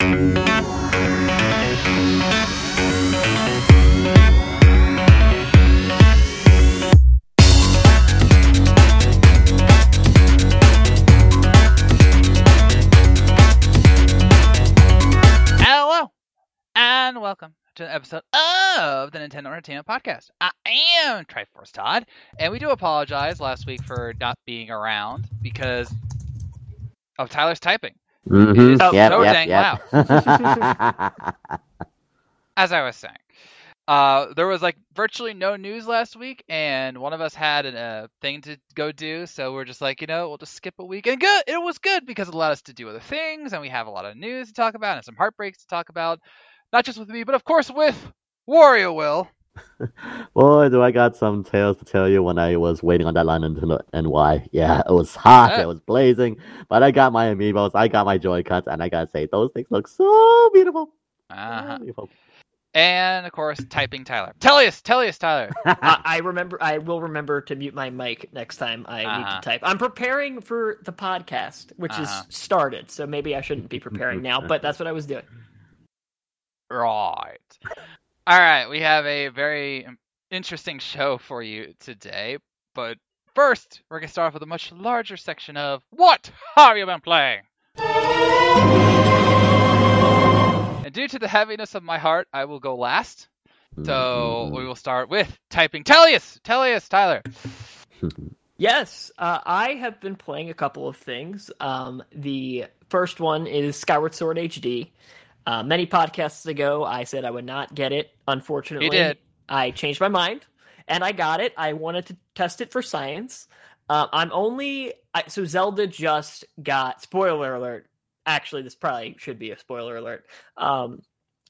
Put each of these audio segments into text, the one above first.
Hello, and welcome to an episode of the Nintendo Entertainment Podcast. I am Triforce Todd, and we do apologize last week for not being around because of Tyler's typing. It is so dang loud. As I was saying, there was like virtually no news last week, and one of us had a thing to go do, so we're just like, we'll just skip a week. And good, it was good because it allowed us to do other things, and we have a lot of news to talk about and some heartbreaks to talk about, not just with me, but of course with Wario Will. Boy, do I got some tales to tell you when I was waiting on that line until NY. Yeah, it was hot, it was blazing, but I got my amiibos, I got my Joy-Cons, and I gotta say, those things look so beautiful. So beautiful. And of course, typing Tyler. Tellius, Tyler. I will remember to mute my mic next time I need to type. I'm preparing for the podcast, which is started, so maybe I shouldn't be preparing now, but that's what I was doing. Right. All right, we have a very interesting show for you today, but first, we're going to start off with a much larger section of What Have You Been Playing? And due to the heaviness of my heart, I will go last. So we will start with typing Tellius, Tyler. Yes, I have been playing a couple of things. The first one is Skyward Sword HD. Many podcasts ago, I said I would not get it. Unfortunately, you did. I changed my mind, and I got it. I wanted to test it for science. So Zelda just got, spoiler alert. Actually, this probably should be a spoiler alert. I'm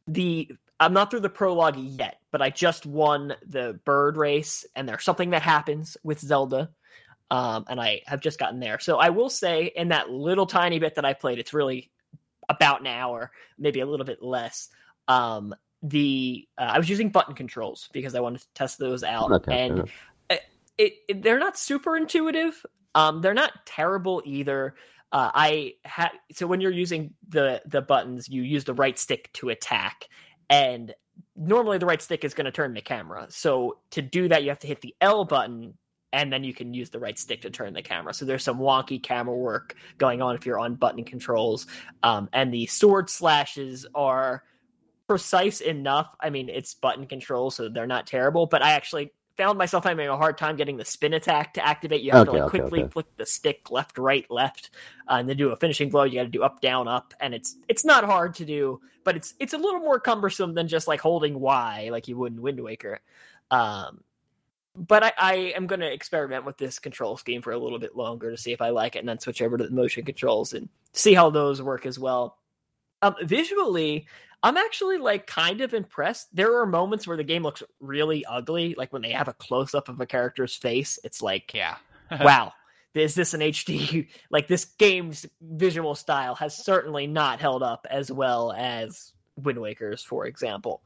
not through the prologue yet, but I just won the bird race, and there's something that happens with Zelda, and I have just gotten there. So I will say, in that little tiny bit that I played, it's really about an hour, maybe a little bit less. I was using button controls because I wanted to test those out, and they're not super intuitive. They're not terrible either. So when you're using the buttons, you use the right stick to attack, and normally the right stick is going to turn the camera. So to do that, you have to hit the L button, and then you can use the right stick to turn the camera. So there's some wonky camera work going on if you're on button controls. And the sword slashes are precise enough. I mean, it's button controls, so they're not terrible, but I actually found myself having a hard time getting the spin attack to activate. You have to quickly flick the stick left, right, left, and then do a finishing blow. You got to do up, down, up, and it's not hard to do, but it's a little more cumbersome than just like holding Y like you would in Wind Waker. But I am going to experiment with this control scheme for a little bit longer to see if I like it, and then switch over to the motion controls and see how those work as well. Visually, I'm actually like kind of impressed. There are moments where the game looks really ugly, like when they have a close-up of a character's face. It's like, wow, is this an HD? Like, this game's visual style has certainly not held up as well as Wind Waker's, for example.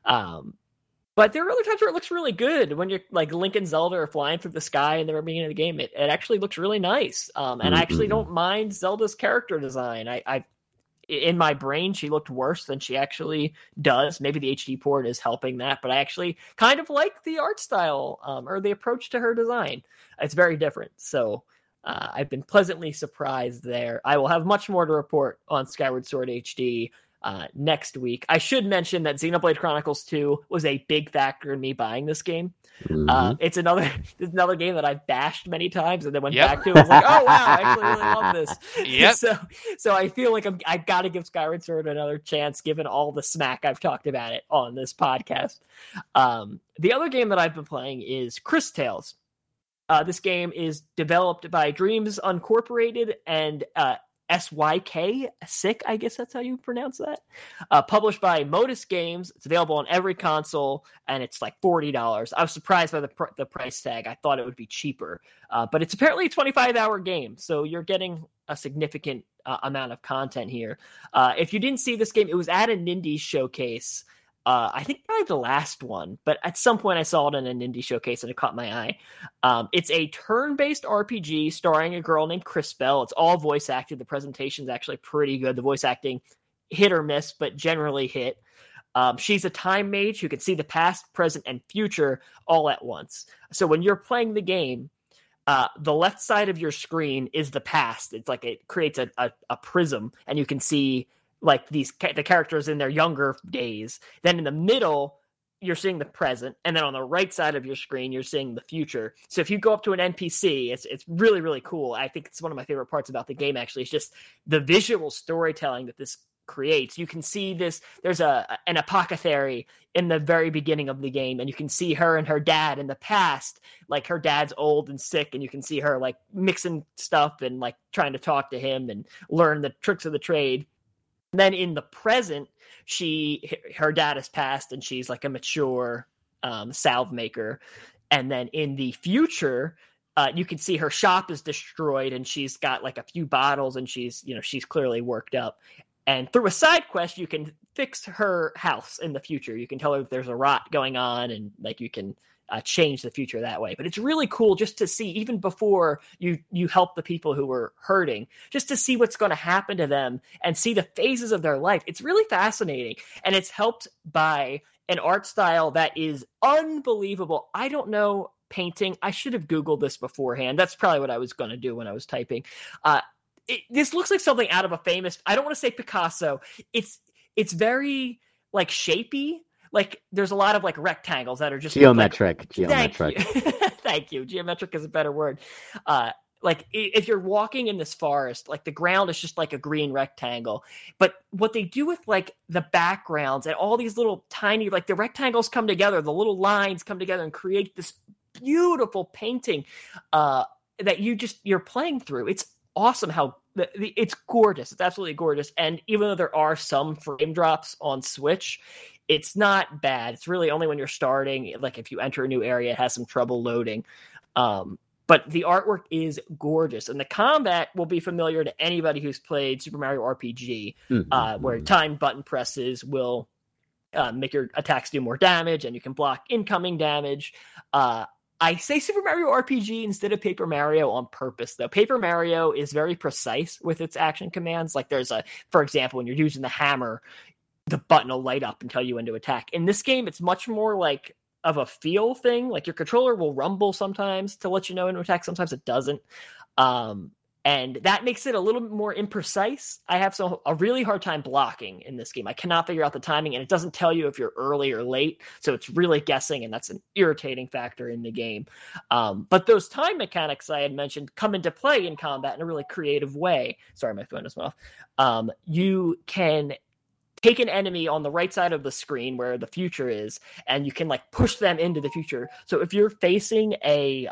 But there are other times where it looks really good. When you're like Link and Zelda are flying through the sky in the very beginning of the game, it actually looks really nice. And I actually don't mind Zelda's character design. I in my brain, she looked worse than she actually does. Maybe the HD port is helping that, but I actually kind of like the art style or the approach to her design. It's very different. So I've been pleasantly surprised there. I will have much more to report on Skyward Sword HD next week. I should mention that Xenoblade Chronicles 2 was a big factor in me buying this game. It's another game that I've bashed many times and then went back to and was like, oh wow, I actually really love this. So I feel like I got to give Skyward Sword another chance given all the smack I've talked about it on this podcast. The other game that I've been playing is Cris Tales. This game is developed by Dreams Uncorporated and SYK, Sick, I guess that's how you pronounce that. Published by Modus Games. It's available on every console, and it's like $40. I was surprised by the price tag. I thought it would be cheaper. But it's apparently a 25-hour game, so you're getting a significant amount of content here. If you didn't see this game, it was at a Nindy showcase. I think probably the last one, but at some point I saw it in an indie showcase and it caught my eye. It's a turn-based RPG starring a girl named Cris Bell. It's all voice acted. The presentation's actually pretty good. The voice acting hit or miss, but generally hit. She's a time mage who can see the past, present, and future all at once. So when you're playing the game, the left side of your screen is the past. It's like it creates a prism, and you can see like the characters in their younger days. Then in the middle, you're seeing the present, and then on the right side of your screen, you're seeing the future. So if you go up to an NPC, it's really, really cool. I think it's one of my favorite parts about the game, actually. It's just the visual storytelling that this creates. You can see this. There's an apothecary in the very beginning of the game, and you can see her and her dad in the past. Like her dad's old and sick, and you can see her like mixing stuff and like trying to talk to him and learn the tricks of the trade. And then in the present, her dad has passed, and she's like a mature salve maker. And then in the future, you can see her shop is destroyed, and she's got like a few bottles, and she's clearly worked up. And through a side quest, you can fix her house in the future. You can tell her if there's a rot going on, and like you can change the future that way. But it's really cool just to see, even before you help the people who were hurting, just to see what's going to happen to them and see the phases of their life. It's really fascinating. And it's helped by an art style that is unbelievable. I don't know painting. I should have Googled this beforehand. That's probably what I was going to do when I was typing. This looks like something out of a famous, I don't want to say Picasso. It's very like shapy. Like there's a lot of like rectangles that are just geometric. Thank you. Geometric is a better word. Like if you're walking in this forest, like the ground is just like a green rectangle. But what they do with like the backgrounds and all these little tiny, like the rectangles come together, the little lines come together and create this beautiful painting that you're playing through. It's awesome how it's gorgeous. It's absolutely gorgeous. And even though there are some frame drops on Switch, it's not bad. It's really only when you're starting, like if you enter a new area, it has some trouble loading. But the artwork is gorgeous, and the combat will be familiar to anybody who's played Super Mario RPG, where time button presses will make your attacks do more damage, and you can block incoming damage. I say Super Mario RPG instead of Paper Mario on purpose, though. Paper Mario is very precise with its action commands. Like for example, when you're using the hammer, the button will light up and tell you when to attack. In this game, it's much more like of a feel thing. Like your controller will rumble sometimes to let you know when to attack. Sometimes it doesn't. And that makes it a little bit more imprecise. I have a really hard time blocking in this game. I cannot figure out the timing, and it doesn't tell you if you're early or late. So it's really guessing, and that's an irritating factor in the game. But those time mechanics I had mentioned come into play in combat in a really creative way. Sorry, my phone is off. You can take an enemy on the right side of the screen where the future is, and you can like push them into the future. So if you're facing a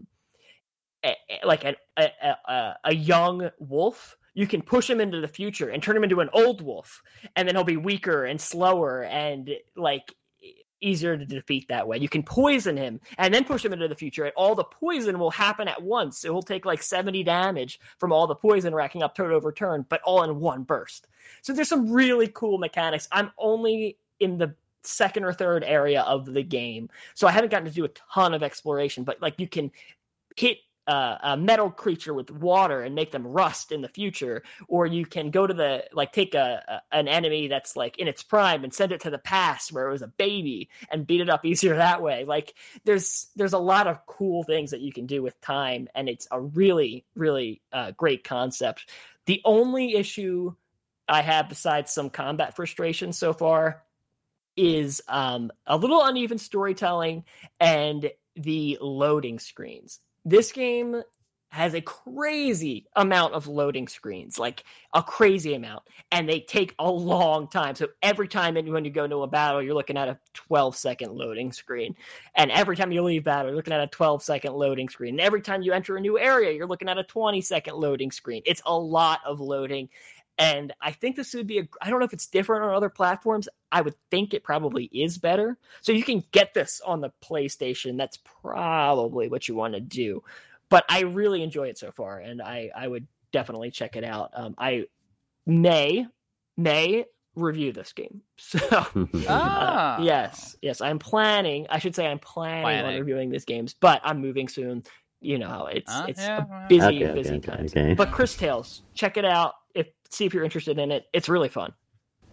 young wolf, you can push him into the future and turn him into an old wolf, and then he'll be weaker and slower and like easier to defeat that way. You can poison him and then push him into the future, and all the poison will happen at once. It will take like 70 damage from all the poison racking up turn over turn, but all in one burst. So there's some really cool mechanics. I'm only in the second or third area of the game, so I haven't gotten to do a ton of exploration, but like you can hit a metal creature with water and make them rust in the future, or you can go to take an enemy that's like in its prime and send it to the past where it was a baby and beat it up easier that way. Like there's a lot of cool things that you can do with time, and it's a really, really great concept. The only issue I have, besides some combat frustration so far, is a little uneven storytelling and the loading screens. This game has a crazy amount of loading screens, like a crazy amount, and they take a long time. So every time when you go into a battle, you're looking at a 12-second loading screen. And every time you leave battle, you're looking at a 12-second loading screen. And every time you enter a new area, you're looking at a 20-second loading screen. It's a lot of loading. And I think this would be I don't know if it's different on other platforms. I would think it probably is better. So you can get this on the PlayStation. That's probably what you want to do. But I really enjoy it so far, and I would definitely check it out. I may review this game. So yes, I'm planning. I should say I'm planning on reviewing these games, but I'm moving soon. You know how it's a busy time. Okay. But Cris Tales, check it out. See if you're interested in it. It's really fun.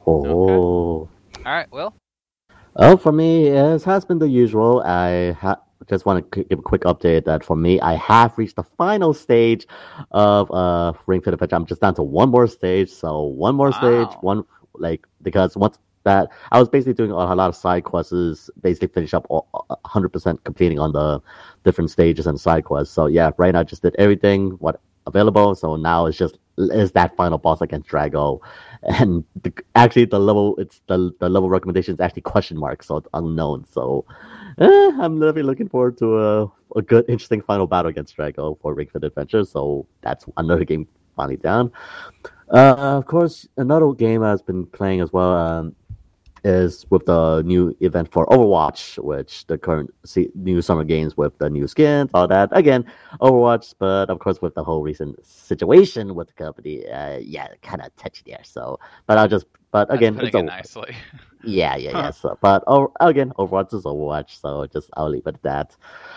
Oh. All right, Will. Oh, for me, it has been the usual. Just want to give a quick update that for me, I have reached the final stage of Ring Fit Adventure. I'm just down to one more stage, so one more stage, Wow. because once that I was basically doing a lot of side quests, basically finish up 100% completing on the different stages and side quests. So yeah, right now I just did everything what available. So now it's that final boss against Drago, and actually the level recommendation is actually question mark, so it's unknown. So I'm really looking forward to a good, interesting final battle against Drago for Ring Fit Adventure. So that's another game finally down. Of course, another game I've been playing as well. Is with the new event for Overwatch, which the current new summer games with the new skins, all that. Again, Overwatch, but of course with the whole recent situation with the company, yeah, kind of touchy there. So, but again, That's it's putting it Overwatch. nicely. Yeah. So, but again, Overwatch is Overwatch, so I'll leave it at that.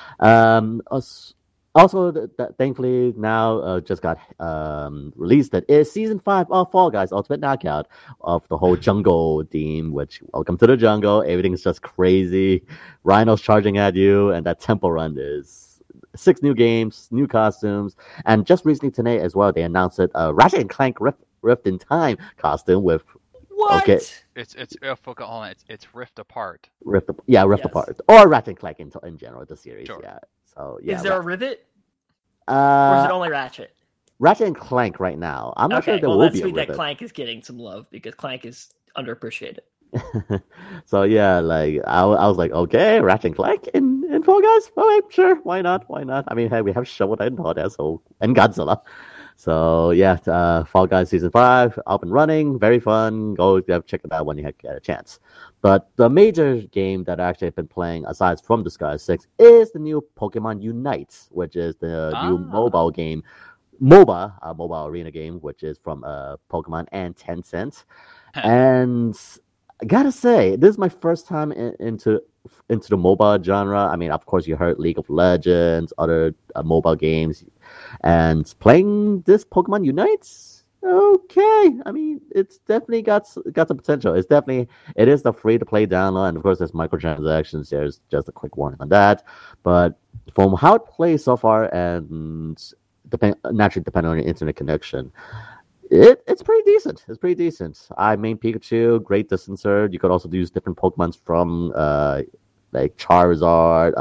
Also, thankfully now just got released that is season 5 of Fall Guys Ultimate Knockout of the whole jungle theme. Which welcome to the jungle. Everything's just crazy. Rhinos charging at you, and that temple run is 6 new games, new costumes, and just recently today as well they announced it. Ratchet and Clank Rift in Time costume with What? okay. It's hold on, it's Rift Apart. Rift Yes. Apart or Ratchet and Clank in general the series. Sure. Yeah. So yeah. Is there a Rivet? Or is it Uh, only Ratchet? Ratchet and Clank right now. I'm not sure Okay, there well, will that's be a sweet that Rivet. Clank is getting some love because Clank is underappreciated. So yeah, like I was like, okay, Ratchet and Clank in Fall Guys. All right, sure, why not? Why not? I mean, hey, we have Shovel Knight and all that, so and Godzilla. So yeah, Fall Guys season 5 up and running, very fun. Go check it out when you get a chance. But the major game that I actually have been playing, aside from Disguise 6, is the new Pokemon Unite, which is the new mobile game, MOBA, mobile arena game, which is from Pokemon and Tencent. And I gotta say, this is my first time into the mobile genre. I mean, of course, you heard League of Legends, other mobile games, and playing this Pokemon Unites. Okay, I mean, it's definitely got some potential. It is the free to play download, and of course, there's microtransactions. There's just a quick warning on that, but from how it plays so far, and naturally depending on your internet connection, it's pretty decent. It's pretty decent. I main Pikachu, great distancer. You could also use different Pokemons from like Charizard,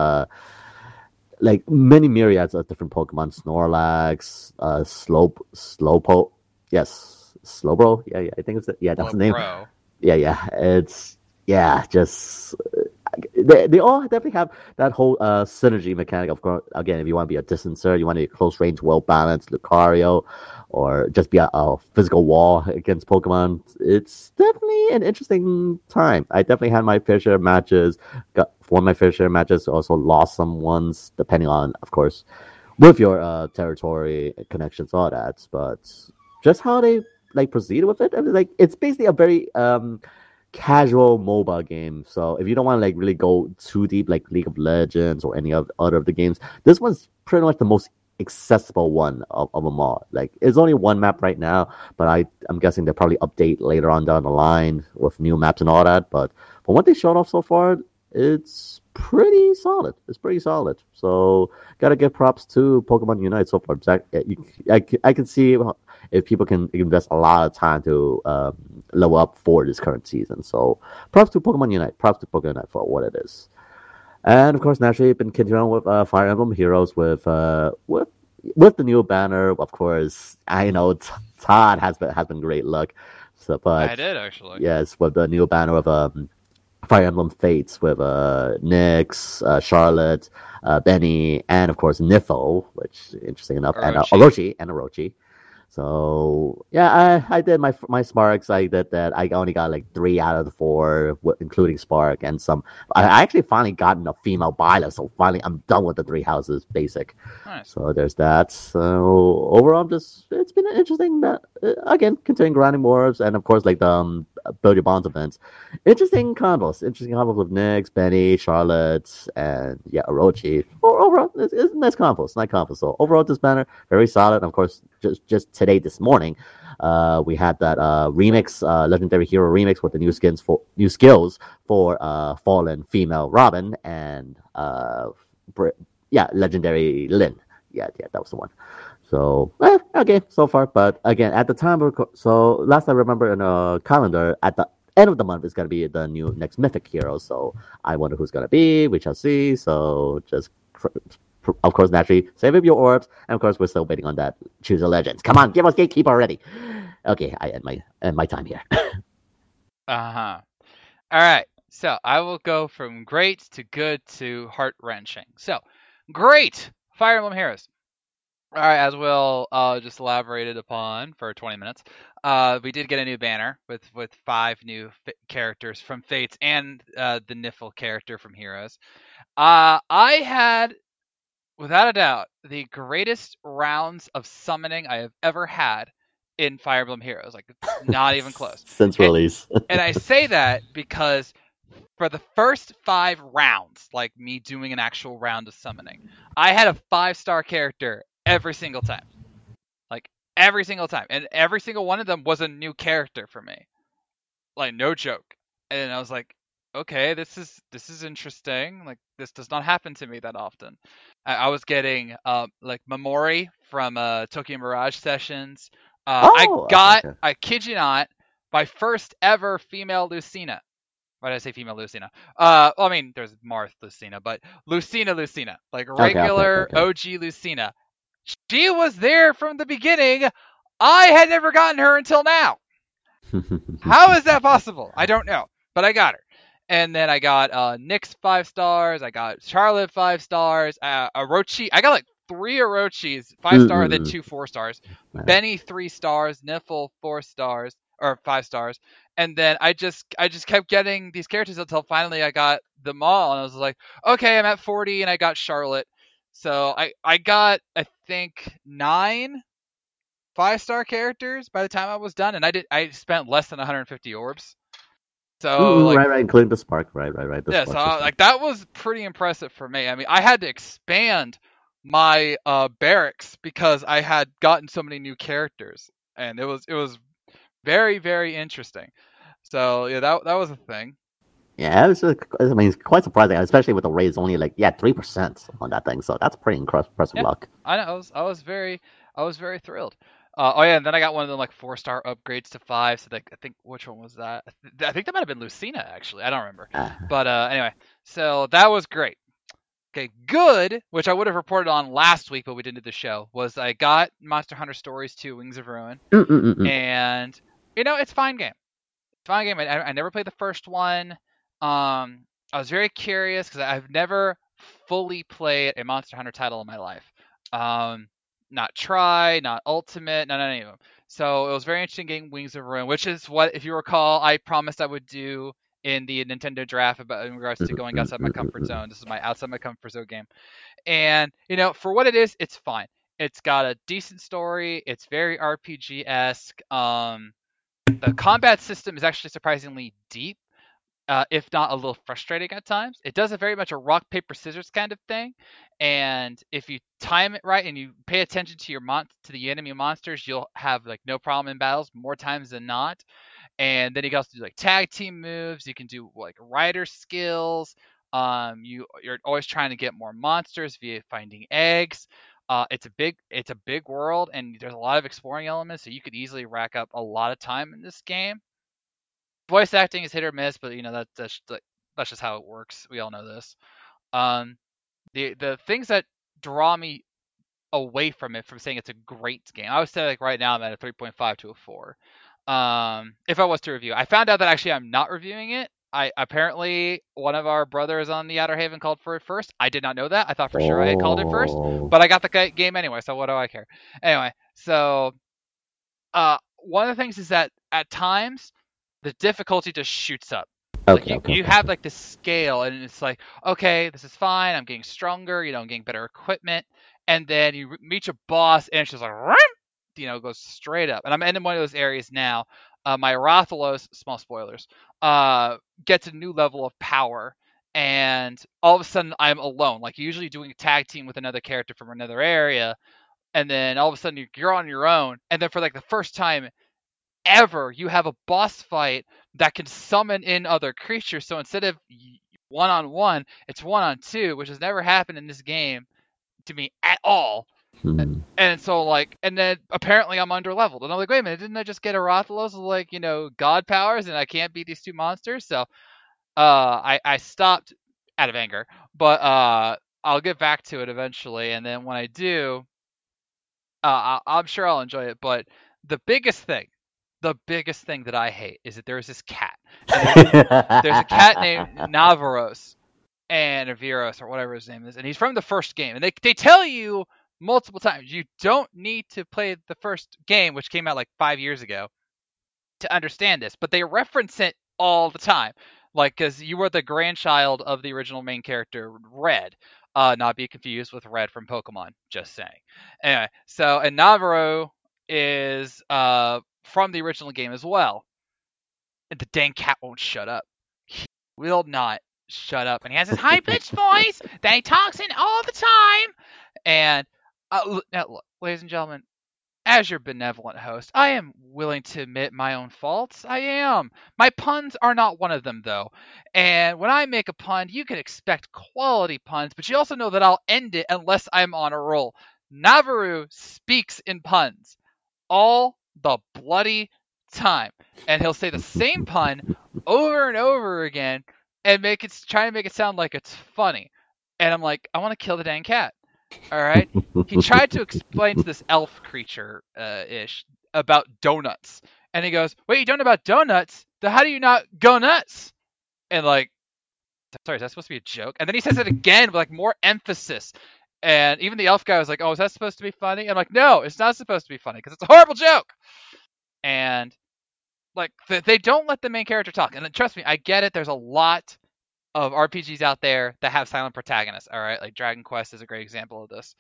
like many myriads of different Pokemon. Snorlax, Slowpoke. Yes, Slowbro. Yeah, I think that's the name. Bro. Yeah. It's just they all definitely have that whole synergy mechanic. Of course, again, if you want to be a distancer, you want to be close range, well balanced, Lucario, or just be a physical wall against Pokemon. It's definitely an interesting time. I definitely had my fair share of matches, won my fair share of matches, also lost some ones, depending on, of course, with your territory connections, all that. But just how they like proceeded with it, I mean, like it's basically a very casual mobile game. So if you don't want to like really go too deep, like League of Legends or any other of the games, this one's pretty much the most accessible one of them all. Like it's only one map right now, but I'm guessing they'll probably update later on down the line with new maps and all that. But from what they showed off so far, it's pretty solid. It's pretty solid. So gotta give props to Pokemon Unite so far. I can see if people can invest a lot of time to level up for this current season. So props to Pokemon Unite. Props to Pokemon Unite for what it is. And of course, naturally, been continuing with Fire Emblem Heroes with the new banner. Of course, I know Todd has been great luck. So, but I did actually. yes, with the new banner of Fire Emblem Fates with Nyx, Charlotte, Benny, and of course Nifo, which interesting enough, and Orochi. So yeah, I did my Sparks. I did that. I only got like 3 out of the 4, including Spark and some. I actually finally gotten a female Byleth, so finally I'm done with the 3 houses basic. Nice. So there's that. So overall, it's been an interesting. Again, continuing grinding more, and of course like the Build Your Bonds events. Interesting combos with Nyx, Benny, Charlotte, and Orochi. Overall, it's nice combos, So overall, this banner very solid. And of course, just today, this morning, we had that remix, Legendary Hero remix with the new skills for Fallen Female Robin and Legendary Lin. Yeah, that was the one. So, okay, so far. But again, at the time, so last I remember in a calendar, at the end of the month is going to be the new next Mythic hero. So I wonder who's going to be. We shall see. So just, of course, naturally, save up your orbs. And of course, we're still waiting on that Choose a Legends. Come on, give us Gatekeeper already. Okay, I end my time here. All right. So I will go from great to good to heart-wrenching. So, great! Fire Emblem Heroes. All right, as Will just elaborated upon for 20 minutes, we did get a new banner with 5 new characters from Fates and the Niffle character from Heroes. I had, without a doubt, the greatest rounds of summoning I have ever had in Fire Emblem Heroes. Like, it's not even close. Since release. And I say that because for the first 5 rounds, like me doing an actual round of summoning, I had a 5-star character every single time. Like, every single time. And every single one of them was a new character for me. Like, no joke. And I was like, okay, this is interesting. Like, this does not happen to me that often. I was getting like Mamori from Tokyo Mirage Sessions. I kid you not, my first ever female Lucina. Why did I say female Lucina? Well, I mean, there's Marth Lucina, but Lucina, like regular OG Lucina. She was there from the beginning. I had never gotten her until now. How is that possible? I don't know, but I got her. And then I got Nyx 5 stars. I got Charlotte 5 stars. Orochi. I got like 3 Orochis 5 stars, then 2 4 stars. Benny 3 stars. Niffle 4 stars or 5 stars. And then I just kept getting these characters until finally I got them all, and I was like, okay, I'm at 40, and I got Charlotte. So I got, I think, 9 5-star characters by the time I was done, and I spent less than 150 orbs. So right, including the Spark, right. Yeah, so like that was pretty impressive for me. I mean, I had to expand my barracks because I had gotten so many new characters, and it was very, very interesting. So yeah, that was a thing. Yeah, it's quite surprising, especially with the raise only 3% on that thing. So that's pretty impressive luck. I know. I was very thrilled. And then I got one of them 4-star upgrades to 5. So I think, which one was that? I think that might have been Lucina, actually. I don't remember. But anyway, so that was great. Okay, good, which I would have reported on last week, but we didn't do the show, was I got Monster Hunter Stories 2 Wings of Ruin. And, it's a fine game. I never played the first one. I was very curious because I've never fully played a Monster Hunter title in my life. Not Tri, not Ultimate, not any of them. So it was very interesting getting Wings of Ruin, which is what, if you recall, I promised I would do in the Nintendo draft in regards to going outside my comfort zone. This is my outside my comfort zone game. And, for what it is, it's fine. It's got a decent story. It's very RPG-esque. The combat system is actually surprisingly deep. If not a little frustrating at times. It does very much a rock, paper, scissors kind of thing. And if you time it right and you pay attention to to the enemy monsters, you'll have no problem in battles more times than not. And then you can also do tag team moves. You can do rider skills. You're always trying to get more monsters via finding eggs. It's a big world, and there's a lot of exploring elements, so you could easily rack up a lot of time in this game. Voice acting is hit or miss, but that's just how it works. We all know this. The things that draw me away from it, from saying it's a great game, I would say right now I'm at a 3.5 to a 4. If I was to review, I found out that actually I'm not reviewing it. Apparently one of our brothers on the Outer Haven called for it first. I did not know that. I thought for sure I had called it first, but I got the game anyway. So what do I care? Anyway, so one of the things is that at times the difficulty just shoots up. You have this scale, and it's okay, this is fine. I'm getting stronger. I'm getting better equipment, and then you reach a boss, and it's just it goes straight up. And I'm in one of those areas now. my Rathalos, small spoilers, gets a new level of power, and all of a sudden I'm alone. Like usually doing a tag team with another character from another area, and then all of a sudden you're on your own, and then for like the first time ever, you have a boss fight that can summon in other creatures. So instead of 1-on-1, it's 1-on-2, which has never happened in this game to me at all. And so like, and then apparently I'm under leveled, and I'm like, wait a minute, didn't I just get a Rathalos with like, god powers, and I can't beat these 2 monsters? So I stopped out of anger, but I'll get back to it eventually, and then when I do, I'm sure I'll enjoy it. But the biggest thing that I hate is that there's this cat. There's a cat named Navaros and Viros, or whatever his name is, and he's from the first game. And they tell you multiple times you don't need to play the first game, which came out like 5 years ago, to understand this. But they reference it all the time, like because you were the grandchild of the original main character, Red. Not be confused with Red from Pokemon. Just saying. Anyway, so and Navarro is from the original game as well. And the dang cat won't shut up. He will not shut up. And he has his high-pitched voice that he talks in all the time. And now, look, ladies and gentlemen, as your benevolent host, I am willing to admit my own faults. I am. My puns are not one of them, though. And when I make a pun, you can expect quality puns, but you also know that I'll end it unless I'm on a roll. Navarro speaks in puns all the bloody time, and he'll say the same pun over and over again and try and make it sound like it's funny. And I'm like, I want to kill the dang cat. All right. He tried to explain to this elf creature ish about donuts, and he goes, "Wait, you don't know about donuts? Then how do you not go nuts?" And like, sorry, is that supposed to be a joke? And then he says it again with like more emphasis. And even the elf guy was like, "Oh, is that supposed to be funny?" I'm like, "No, it's not supposed to be funny because it's a horrible joke." And like, they don't let the main character talk. And trust me, I get it. There's a lot of RPGs out there that have silent protagonists. All right, like Dragon Quest is a great example of this.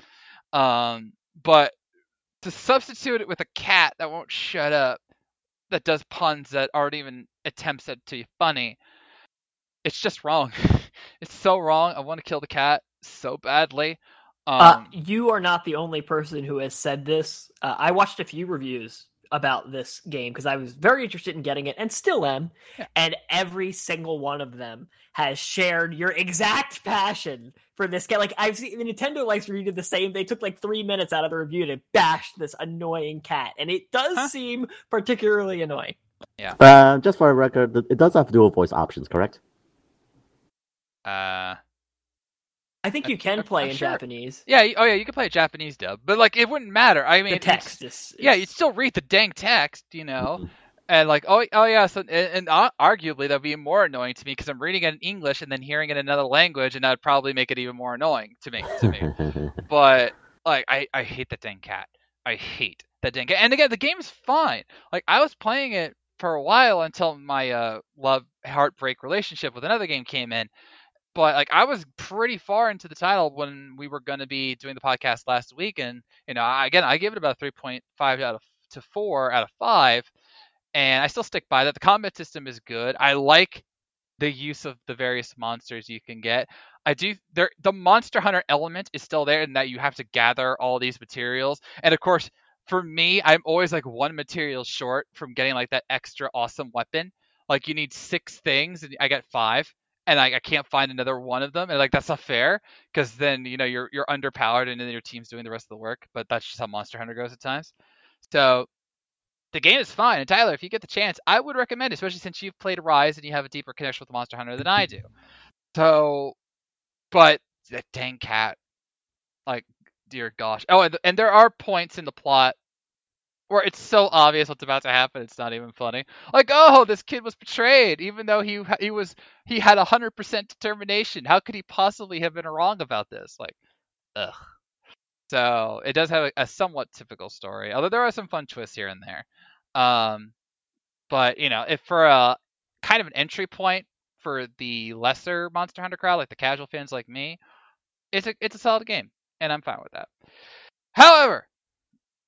But to substitute it with a cat that won't shut up, that does puns that aren't even attempts at to be funny, it's just wrong. It's so wrong. I want to kill the cat so badly. You are not the only person who has said this. I watched a few reviews about this game because I was very interested in getting it and still am. Yeah. And every single one of them has shared your exact passion for this game. Like I've seen Nintendo likes redid the same. They took like 3 minutes out of the review to bash this annoying cat. And it does seem particularly annoying. Yeah. Just for a record, it does have dual voice options, correct? I think you can play in Japanese. Yeah, you can play a Japanese dub, but like it wouldn't matter. I mean, the text is you'd still read the dang text, and like oh yeah, so and arguably that'd be more annoying to me because I'm reading it in English and then hearing it in another language, and that'd probably make it even more annoying to me. But like I hate that dang cat. I hate that dang cat. And again, the game's fine. Like I was playing it for a while until my love heartbreak relationship with another game came in. But like I was pretty far into the title when we were going to be doing the podcast last week, and I give it about 3.5 to 4 out of 5, and I still stick by that. The combat system is good. I like the use of the various monsters you can get. The Monster Hunter element is still there in that you have to gather all these materials, and of course for me, I'm always like one material short from getting like that extra awesome weapon. Like you need 6 things, and I get 5. And I can't find another one of them, and like that's not fair because then you're underpowered and then your team's doing the rest of the work. But that's just how Monster Hunter goes at times. So the game is fine. And Tyler, if you get the chance, I would recommend it, especially since you've played Rise and you have a deeper connection with Monster Hunter than I do. So, but that dang cat, like dear gosh. Oh, and there are points in the plot where it's so obvious what's about to happen, it's not even funny. Like, oh, this kid was betrayed, even though he had 100% determination. How could he possibly have been wrong about this? Like, ugh. So it does have a somewhat typical story, although there are some fun twists here and there. But if for a kind of an entry point for the lesser Monster Hunter crowd, like the casual fans like me, it's a solid game, and I'm fine with that. However,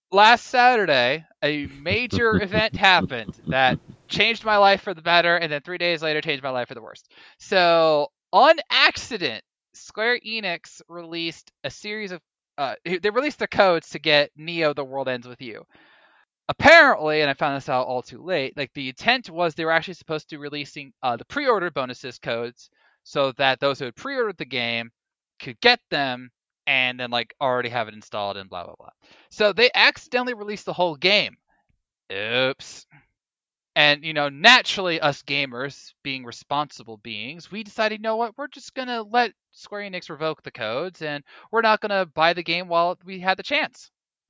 last Saturday, a major event happened that changed my life for the better, and then 3 days later changed my life for the worst. So, on accident, Square Enix released a series of they released the codes to get Neo: The World Ends With You. Apparently, and I found this out all too late, like the intent was they were actually supposed to be releasing the pre-order bonuses codes so that those who had pre-ordered the game could get them and then like already have it installed and blah blah blah. So they accidentally released the whole game. Oops. And naturally, us gamers, being responsible beings, we decided, you know what, we're just gonna let Square Enix revoke the codes, and we're not gonna buy the game while we had the chance.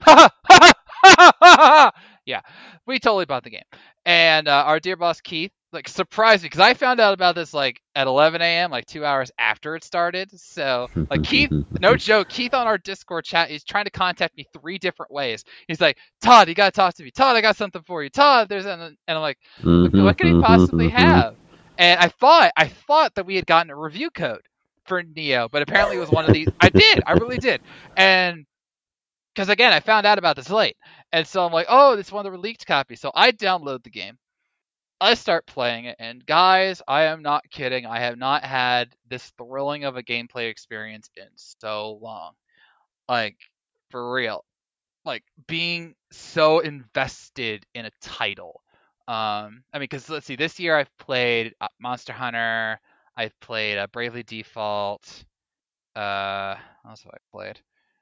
Yeah, we totally bought the game. And our dear boss Keith like surprised me because I found out about this like at 11 a.m. like 2 hours after it started. So like Keith, no joke, Keith on our Discord chat, he's trying to contact me 3 different ways. He's like, Todd, you gotta talk to me. Todd, I got something for you. Todd, there's and I'm like, what could he possibly have? And I thought that we had gotten a review code for Neo, but apparently it was one of these. I really did. And because again, I found out about this late. And so I'm like, oh, this is one of the leaked copies. So I download the game. I start playing it, and guys, I am not kidding. I have not had this thrilling of a gameplay experience in so long. Like, for real. Like, being so invested in a title. I mean, because let's see, this year I've played Monster Hunter. I've played Bravely Default. What else have I played?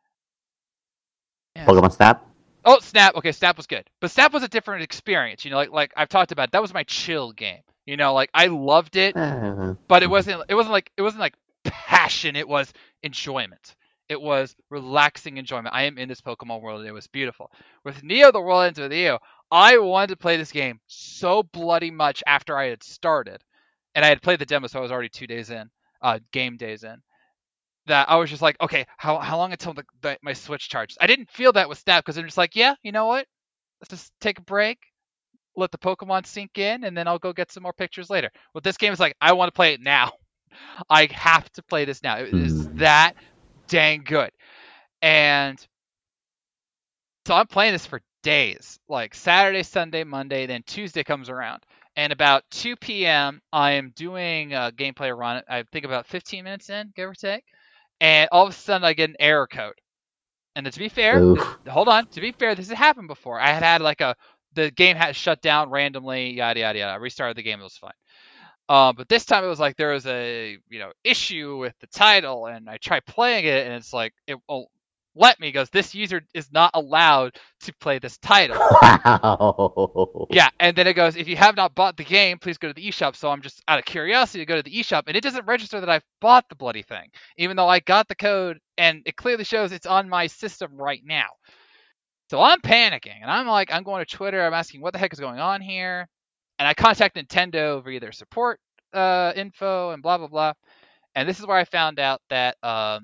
Yeah. Pokemon Snap? Oh, Snap. Okay, Snap was good. But Snap was a different experience. Like I've talked about, that was my chill game. Like I loved it, but it wasn't like passion. It was enjoyment. It was relaxing enjoyment. I am in this Pokemon world, and it was beautiful. With Neo: The World Ends With You, I wanted to play this game so bloody much after I had started. And I had played the demo, so I was already 2 days in, game days in. That I was just like, okay, how long until my Switch charges? I didn't feel that with Snap because I'm just like, yeah, you know what? Let's just take a break, let the Pokemon sink in, and then I'll go get some more pictures later. With this game, it's like, I want to play it now. I have to play this now. It is that dang good. And so I'm playing this for days, like Saturday, Sunday, Monday, then Tuesday comes around. And about 2 p.m., I am doing a gameplay run. I think about 15 minutes in, give or take. And all of a sudden, I get an error code. And to be fair, hold on. To be fair, this has happened before. I had like the game had shut down randomly, yada yada yada. I restarted the game, it was fine. But this time it was like there was a issue with the title, and I tried playing it, and it's like it won't let me. Goes, this user is not allowed to play this title. Wow. Yeah, and then it goes, if you have not bought the game, please go to the eShop. So I'm just out of curiosity to go to the eShop, and it doesn't register that I've bought the bloody thing, even though I got the code, and it clearly shows it's on my system right now. So I'm panicking, and I'm like, I'm going to Twitter, I'm asking what the heck is going on here, and I contact Nintendo via their support info and blah blah blah, and this is where I found out that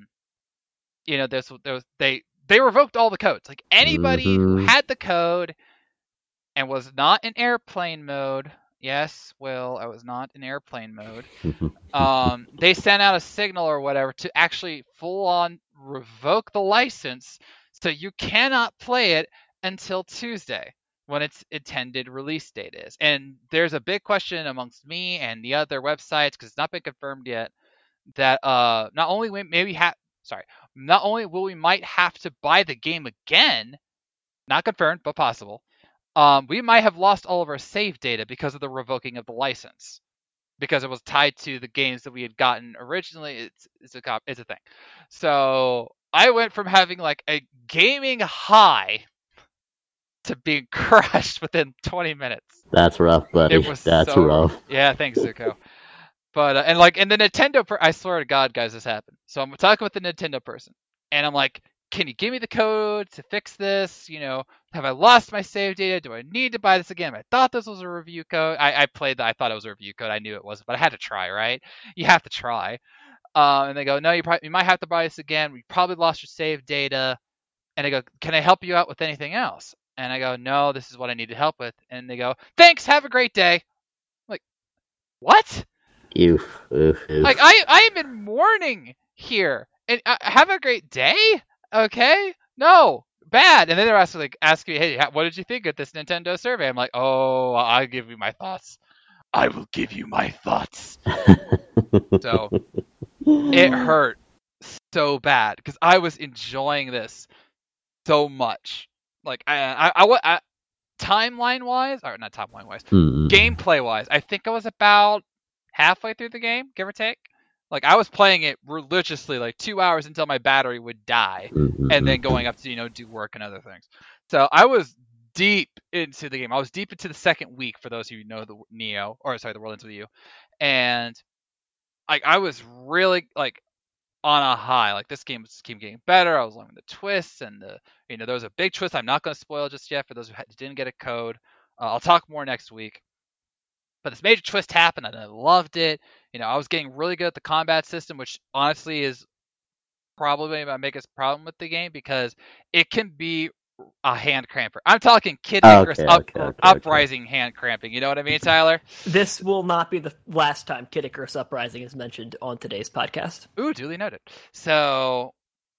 they revoked all the codes. Like anybody who had the code and was not in airplane mode. Yes, Will, I was not in airplane mode. They sent out a signal or whatever to actually full on revoke the license, so you cannot play it until Tuesday when its intended release date is. And there's a big question amongst me and the other websites, because it's not been confirmed yet, that not only will we might have to buy the game again, not confirmed but possible, we might have lost all of our save data because of the revoking of the license, because it was tied to the games that we had gotten originally. It's a thing. So I went from having like a gaming high to being crushed within 20 minutes. That's rough, buddy. That's rough. Yeah, thanks, Zuko. But and the Nintendo I swear to God, guys, this happened. So I'm talking with the Nintendo person, and I'm like, can you give me the code to fix this? Have I lost my save data? Do I need to buy this again? I thought this was a review code. I played that. I thought it was a review code. I knew it wasn't, but I had to try, right? You have to try. And they go, no, you might have to buy this again. We probably lost your save data. And I go, can I help you out with anything else? And I go, no, this is what I need help with. And they go, thanks, have a great day. I'm like, what? Oof. Like, I am in mourning here. And have a great day? Okay? No. bad. And then they're asking me, hey, what did you think of this Nintendo survey? I'm like, oh, I'll give you my thoughts. I will give you my thoughts. So it hurt so bad because I was enjoying this so much. Like I timeline wise, or not timeline wise, gameplay wise, I think I was about halfway through the game, give or take. Like I was playing it religiously, like 2 hours until my battery would die, and then going up to do work and other things. So I was deep into the game. I was deep into the second week for those who know the the World Ends With You, and like I was really like on a high. Like this game just kept getting better. I was learning the twists and there was a big twist. I'm not going to spoil just yet for those who didn't get a code. I'll talk more next week. But this major twist happened, and I loved it. I was getting really good at the combat system, which honestly is probably my biggest problem with the game because it can be a hand cramper. I'm talking Kid Icarus Uprising hand cramping. You know what I mean, Tyler? This will not be the last time Kid Icarus Uprising is mentioned on today's podcast. Ooh, duly noted. So,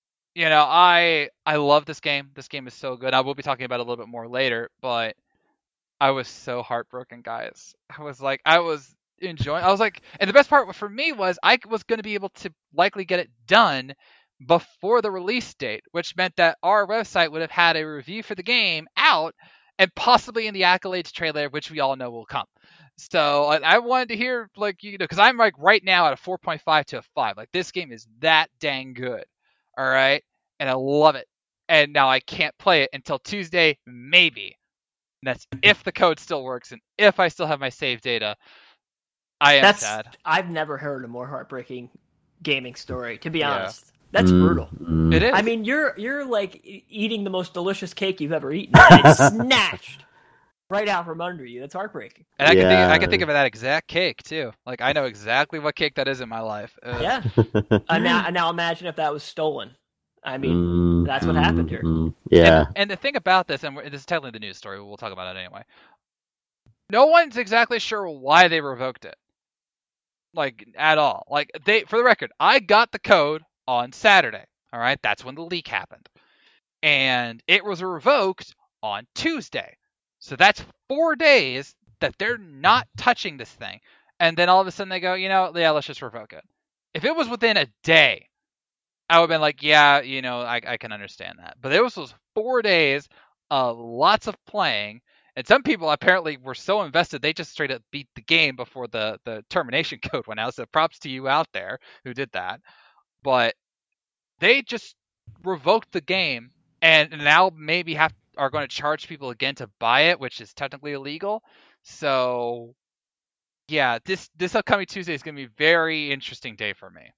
I love this game. This game is so good. I will be talking about it a little bit more later, but I was so heartbroken, guys. I was enjoying. I was like, and the best part for me was I was going to be able to likely get it done before the release date, which meant that our website would have had a review for the game out and possibly in the Accolades trailer, which we all know will come. So I wanted to hear, because I'm like right now at a 4.5 to a 5. Like this game is that dang good. All right. And I love it. And now I can't play it until Tuesday, maybe. And that's if the code still works and if I still have my save data. That's sad. I've never heard a more heartbreaking gaming story, to be honest. That's brutal. It is. I mean, you're like eating the most delicious cake you've ever eaten. And it's snatched right out from under you. That's heartbreaking. And I can think of that exact cake too. Like I know exactly what cake that is in my life. Yeah. Now imagine if that was stolen. I mean, that's what happened here. Yeah. And the thing about this, and this is technically the news story, we'll talk about it anyway. No one's exactly sure why they revoked it. Like, at all. Like, for the record, I got the code on Saturday. All right? That's when the leak happened. And it was revoked on Tuesday. So that's 4 days that they're not touching this thing. And then all of a sudden they go, let's just revoke it. If it was within a day, I would have been like, yeah, I can understand that. But it was those 4 days of lots of playing. And some people apparently were so invested, they just straight up beat the game before the termination code went out. So props to you out there who did that. But they just revoked the game and now maybe are going to charge people again to buy it, which is technically illegal. So, yeah, this upcoming Tuesday is going to be a very interesting day for me.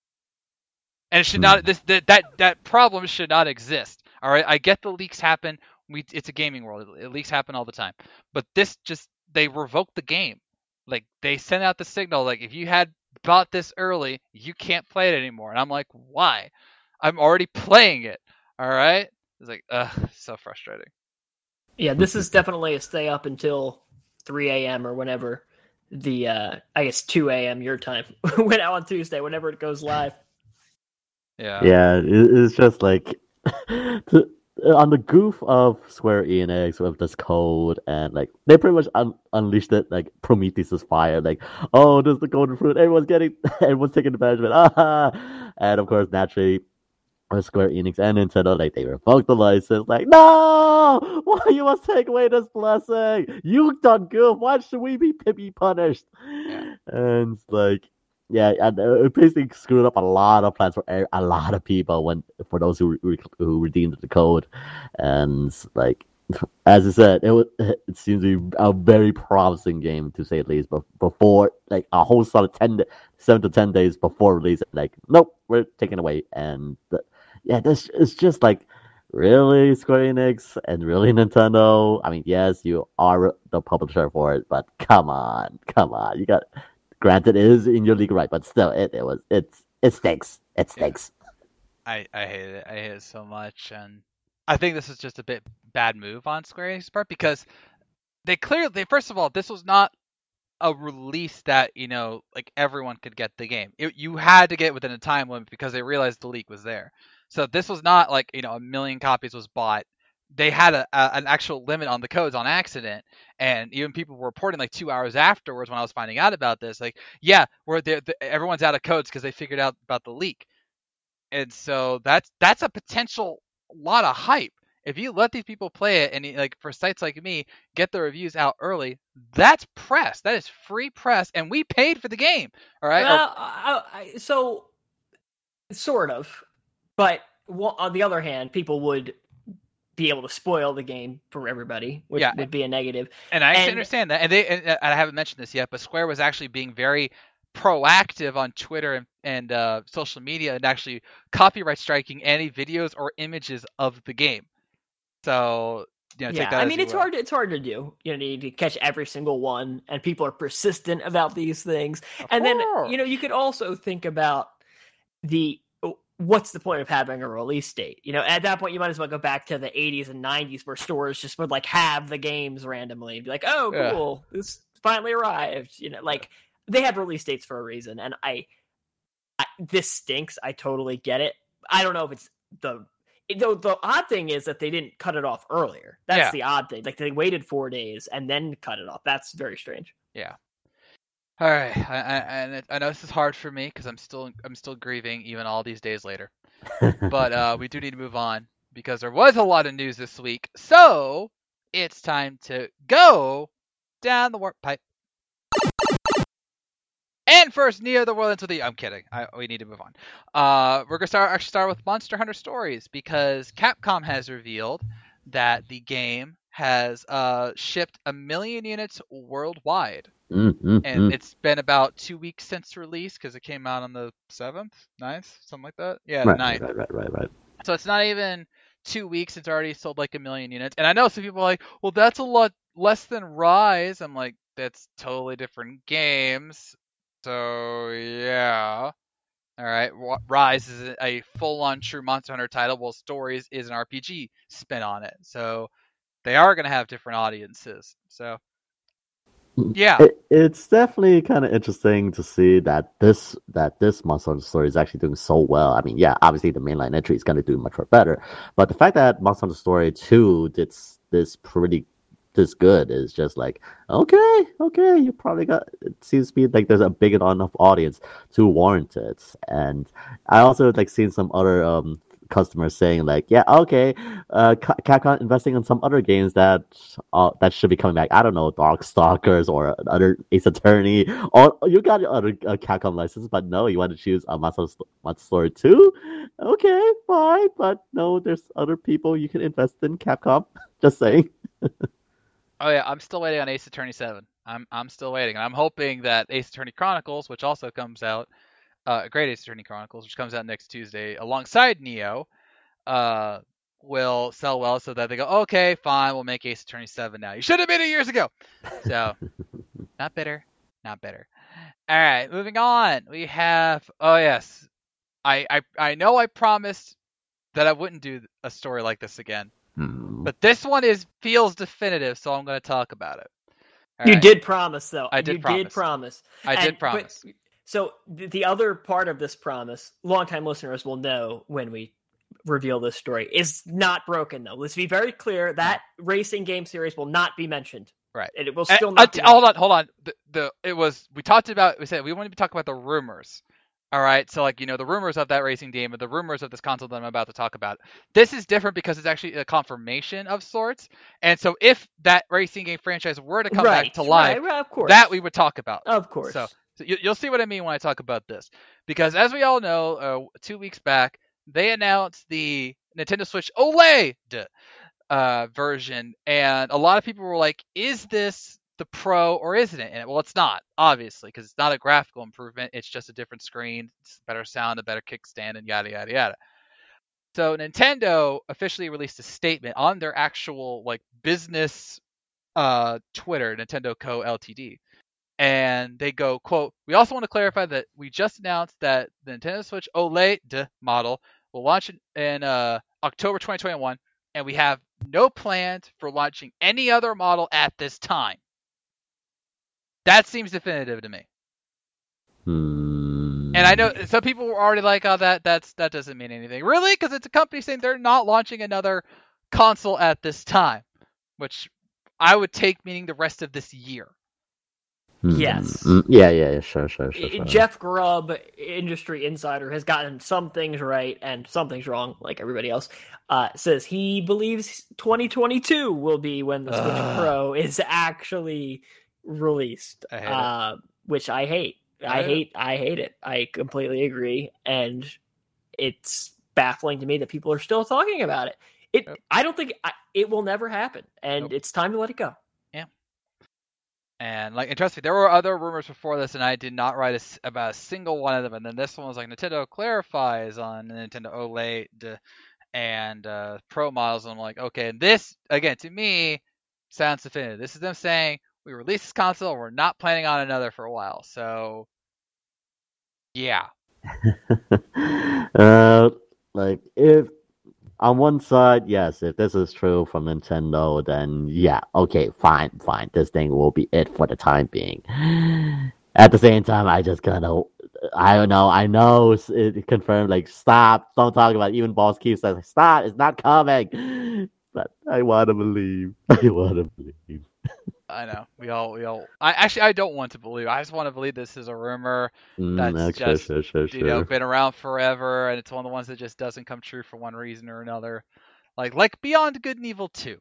And it should not. That problem should not exist. All right, I get the leaks happen. It's a gaming world. Leaks happen all the time. But they revoked the game. Like they sent out the signal. Like if you had bought this early, you can't play it anymore. And I'm like, why? I'm already playing it. All right. It's like, so frustrating. Yeah, this is definitely a stay up until 3 a.m. or whenever the I guess 2 a.m. your time went out on Tuesday. Whenever it goes live. Yeah, it's just like on the goof of Square Enix with this code, and like they pretty much unleashed it like Prometheus' fire. Like, oh, this is the golden fruit. Everyone's taking advantage of it. And of course, naturally, Square Enix and Nintendo, like they revoked the license. Like, no, why you must take away this blessing? You done goof. Why should we be punished? Yeah. And like. Yeah, and it basically screwed up a lot of plans for a lot of people for those who redeemed the code, and like as I said, it seems to be a very promising game to say the least. But before like a whole solid 7 to 10 days before release, like nope, we're taking it away, and this is just like really Square Enix and really Nintendo. I mean, yes, you are the publisher for it, but come on, you got. Granted, it is in your legal right, but still, it stinks. It stinks. I hate it. I hate it so much, and I think this is just a bit bad move on Square Enix's part because they first of all, this was not a release that like everyone could get the game. You had to get within a time limit because they realized the leak was there. So this was not like, a million copies was bought. They had an actual limit on the codes on accident, and even people were reporting like 2 hours afterwards when I was finding out about this, like, yeah, everyone's out of codes because they figured out about the leak. And so that's a potential lot of hype. If you let these people play it, and like for sites like me, get the reviews out early, that's press. That is free press, and we paid for the game. All right. Well, so sort of, but on the other hand, people would be able to spoil the game for everybody, which would be a negative. And I actually understand that. And I haven't mentioned this yet, but Square was actually being very proactive on Twitter and social media, and actually copyright striking any videos or images of the game. So take that. I mean, it's hard to do. You need to catch every single one, and people are persistent about these things. And then you could also think about what's the point of having a release date? At that point, you might as well go back to the 80s and 90s where stores just would like have the games randomly and be like, oh, cool, this finally arrived. Like they have release dates for a reason. And this stinks. I totally get it. I don't know if it's the odd thing is that they didn't cut it off earlier. That's the odd thing. Like they waited 4 days and then cut it off. That's very strange. Yeah. All right, I know this is hard for me because I'm still grieving even all these days later. But we do need to move on because there was a lot of news this week. So it's time to go down the warp pipe. And first, Neo the World Ends With You. I'm kidding. We need to move on. We're gonna start with Monster Hunter Stories because Capcom has revealed that the game has shipped 1 million units worldwide. And it's been about 2 weeks since release because it came out on the 7th, 9th, something like that. Yeah, the 9th. Right. So it's not even 2 weeks. It's already sold like 1 million units. And I know some people are like, well, that's a lot less than Rise. I'm like, that's totally different games. So, yeah. All right. Rise is a full-on true Monster Hunter title, while Stories is an RPG spin on it. So they are going to have different audiences. So, yeah. It's definitely kind of interesting to see that this Monster Hunter Story is actually doing so well. I mean, yeah, obviously the mainline entry is going to do much better, but the fact that Monster Hunter Story 2 did this good is just like, okay, you probably got, it seems to be like there's a big enough audience to warrant it. And I also like seen some other customers saying like, yeah, okay, Capcom investing in some other games that should be coming back. I don't know, Darkstalkers or other Ace Attorney, or you got your other Capcom license, but no, you want to choose Monster Story 2? Okay, fine, but no, there's other people you can invest in, Capcom. Just saying. Oh yeah, I'm still waiting on Ace Attorney 7. I'm still waiting. I'm hoping that Ace Attorney Chronicles, which also comes out, Great Ace Attorney Chronicles, which comes out next Tuesday alongside Neo, will sell well, so that they go, okay, fine, we'll make Ace Attorney 7 now. You should have made it years ago. So, not bitter. All right, moving on. We have, oh yes, I know I promised that I wouldn't do a story like this again. But this one feels definitive, so I'm going to talk about it. You did promise, though. I did promise. So the other part of this promise, longtime listeners will know when we reveal this story, is not broken, though. Let's be very clear. That racing game series will not be mentioned. Right. And it will still not be mentioned. Hold on. We said we wanted to talk about the rumors. All right, so like, the rumors of that racing game, or the rumors of this console that I'm about to talk about. This is different because it's actually a confirmation of sorts. And so if that racing game franchise were to come back to life, of course, that we would talk about. Of course. So you'll see what I mean when I talk about this. Because as we all know, 2 weeks back, they announced the Nintendo Switch OLED version. And a lot of people were like, is this the Pro or isn't it? And well, it's not, obviously, because it's not a graphical improvement. It's just a different screen, it's better sound, a better kickstand, and yada yada yada. So Nintendo officially released a statement on their actual like business Twitter, Nintendo Co. Ltd. And they go, quote, "We also want to clarify that we just announced that the Nintendo Switch OLED model will launch in October 2021, and we have no plans for launching any other model at this time." That seems definitive to me. And I know some people were already like, "Oh, that doesn't mean anything." Really? Because it's a company saying they're not launching another console at this time, which I would take meaning the rest of this year. Yes. Yeah, sure. Jeff Grubb, industry insider, has gotten some things right and some things wrong, like everybody else. Says he believes 2022 will be when the Switch Pro is actually released, which I hate. I hate it. I completely agree, and it's baffling to me that people are still talking about it. I don't think it will never happen, and it's time to let it go. Yeah. And trust me, there were other rumors before this, and I did not write about a single one of them. And then this one was like Nintendo clarifies on the Nintendo OLED and Pro models. And I'm like, okay, and this again to me sounds definitive. This is them saying we released this console, we're not planning on another for a while. So yeah. If on one side, yes, if this is true from Nintendo, then yeah, okay, fine. This thing will be it for the time being. At the same time, I don't know. I know it confirmed, like, stop, don't talk about it. Even Boss Keith says, stop, it's not coming. But I want to believe. I know. We all. I don't want to believe. I just want to believe this is a rumor that's sure. Been around forever, and it's one of the ones that just doesn't come true for one reason or another. Like Beyond Good and Evil 2.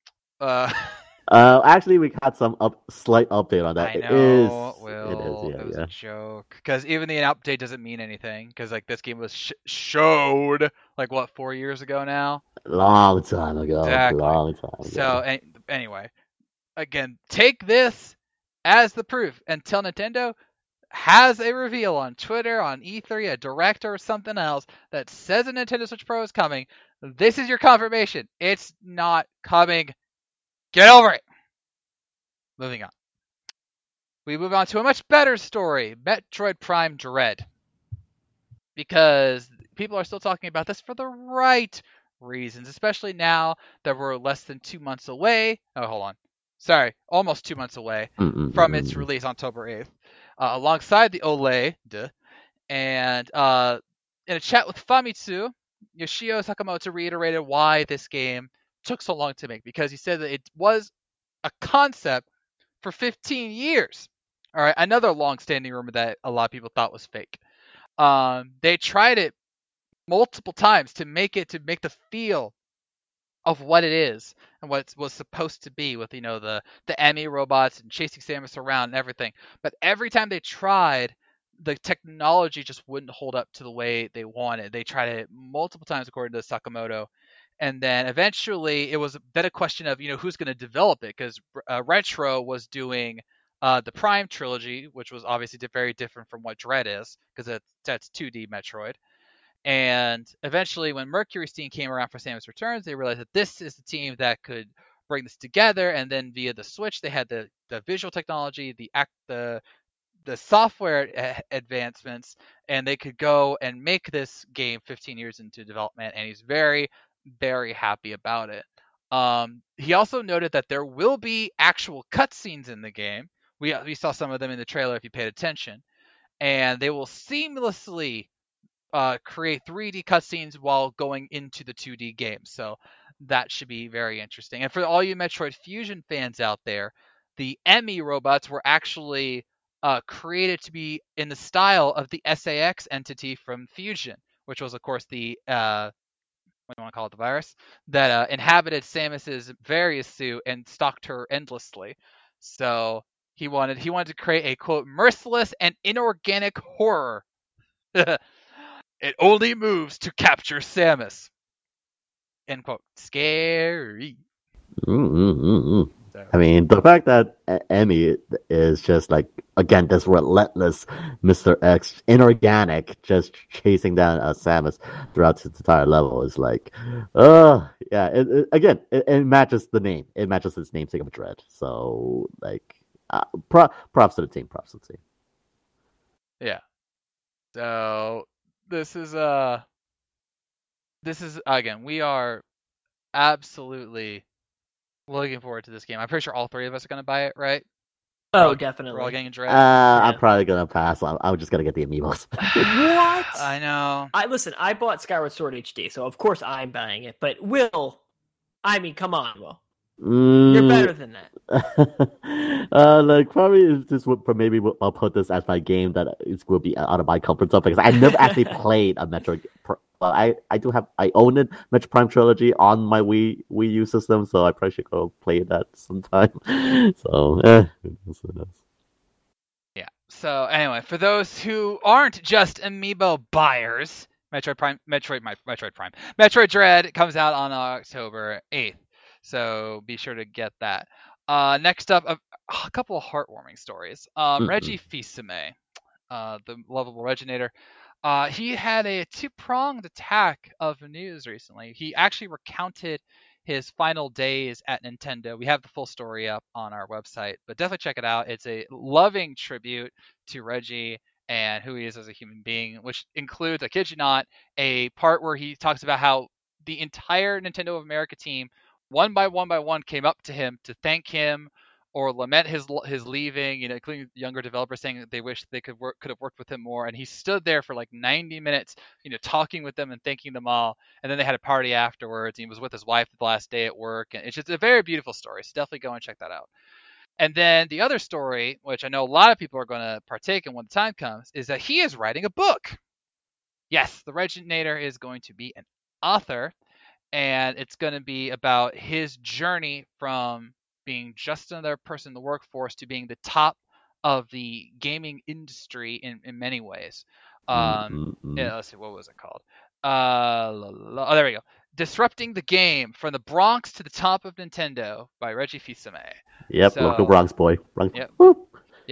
Actually, we got some slight update on that. I know. It was a joke. Because even the update doesn't mean anything. Because this game was showed 4 years ago now. Long time ago. Exactly. Long time ago. So anyway, again, take this as the proof until Nintendo has a reveal on Twitter, on E3, a direct or something else that says a Nintendo Switch Pro is coming. This is your confirmation. It's not coming. Get over it. Moving on. We move on to a much better story, Metroid Prime Dread. Because people are still talking about this for the right reasons, especially now that we're less than 2 months away. Oh, hold on. Sorry, almost 2 months away from its release on October 8th. Alongside the OLED, and in a chat with Famitsu, Yoshio Sakamoto reiterated why this game took so long to make, because he said that it was a concept for 15 years. All right, another long-standing rumor that a lot of people thought was fake. They tried it multiple times to make the feel of what it is and what it was supposed to be, with the Emmy robots and chasing Samus around and everything. But every time they tried, the technology just wouldn't hold up to the way they wanted. They tried it multiple times, according to Sakamoto. And then eventually it was then a question of, who's going to develop it, because Retro was doing the Prime trilogy, which was obviously very different from what Dread is, because that's 2D Metroid. And eventually, when Mercury Steam came around for Samus Returns, they realized that this is the team that could bring this together. And then via the Switch, they had the visual technology, the software advancements, and they could go and make this game 15 years into development. And he's very, very happy about it. He also noted that there will be actual cutscenes in the game. We saw some of them in the trailer if you paid attention, and they will seamlessly create 3D cutscenes while going into the 2D game. So that should be very interesting. And for all you Metroid Fusion fans out there, the Emmy robots were actually created to be in the style of the SAX entity from Fusion, which was, of course, the what do you want to call it, the virus that inhabited Samus's various suit and stalked her endlessly. So he wanted to create a, quote, merciless and inorganic horror. It only moves to capture Samus. End quote. Scary. I mean, the fact that Emmy is just again, this relentless Mr. X, inorganic, just chasing down Samus throughout its entire level is yeah. It matches the name. It matches its namesake of Dread. So props to the team. Yeah. So this is again, we are absolutely looking forward to this game. I'm pretty sure all three of us are going to buy it, right? Oh, We're all definitely. getting Dread. I'm probably gonna pass. I'm just gonna get the amiibos. What? I know. I bought Skyward Sword HD, so of course I'm buying it. But Will, I mean, come on, Will. You're better than that. Like probably it's just maybe I'll put this as my game that will be out of my comfort zone because I never actually played a Metroid. Well, I own it Metroid Prime Trilogy on my Wii U system, so I probably should go play that sometime. So, Yeah. So anyway, for those who aren't just amiibo buyers, Metroid Dread comes out on October 8th. So be sure to get that. Next up, a couple of heartwarming stories. Reggie Fils-Aimé, the lovable Reginator, he had a two-pronged attack of news recently. He actually recounted his final days at Nintendo. We have the full story up on our website, but definitely check it out. It's a loving tribute to Reggie and who he is as a human being, which includes, I kid you not, a part where he talks about how the entire Nintendo of America team, one by one, came up to him to thank him or lament his leaving, including younger developers saying that they wish they could have worked with him more. And he stood there for like 90 minutes, talking with them and thanking them all. And then they had a party afterwards. And he was with his wife the last day at work, and it's just a very beautiful story. So definitely go and check that out. And then the other story, which I know a lot of people are going to partake in when the time comes, is that he is writing a book. Yes, the Reginator is going to be an author, and it's going to be about his journey from being just another person in the workforce to being the top of the gaming industry in many ways. Yeah, let's see, what was it called? Oh, there we go. Disrupting the Game from the Bronx to the Top of Nintendo by Reggie Fils-Aimé. Yep, So, local Bronx boy. Yep. Woo.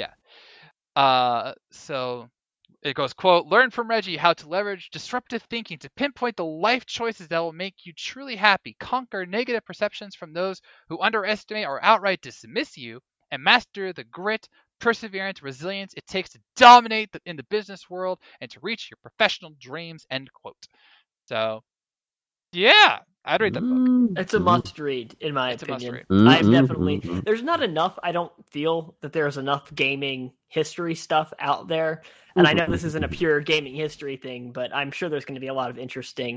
Yeah. So it goes, quote, learn from Reggie how to leverage disruptive thinking to pinpoint the life choices that will make you truly happy, conquer negative perceptions from those who underestimate or outright dismiss you, and master the grit, perseverance, resilience it takes to dominate in the business world and to reach your professional dreams, end quote. So, yeah, I'd read that book. It's a must read, in my opinion. I've definitely. There's not enough. I don't feel that there's enough gaming history stuff out there. And I know this isn't a pure gaming history thing, but I'm sure there's going to be a lot of interesting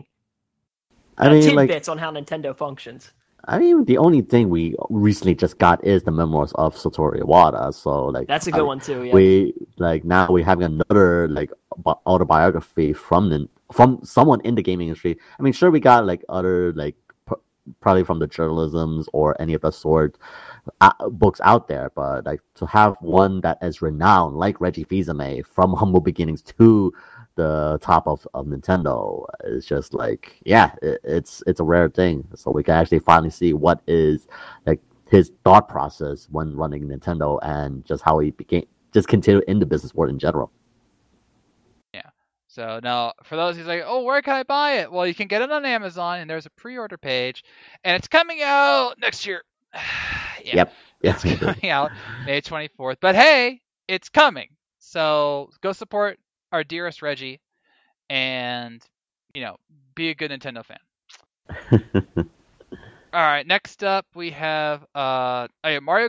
tidbits on how Nintendo functions. I mean, the only thing we recently just got is the memoirs of Satoru Iwata. So, that's a good one too. Yeah. Now we're having another autobiography from someone in the gaming industry. I mean, sure, we got other probably from the journalisms or any of the sort books out there, but to have one that is renowned like Reggie Fils-Aimé from humble beginnings to the top of Nintendo is just it's a rare thing. So we can actually finally see what is his thought process when running Nintendo and just how he continued in the business world in general. Yeah. So now for those who's like, oh, where can I buy it? Well, you can get it on Amazon, and there's a pre-order page, and it's coming out next year. Yep. It's coming out May 24th. But hey, it's coming. So go support our dearest Reggie, and be a good Nintendo fan. All right, next up we have Mario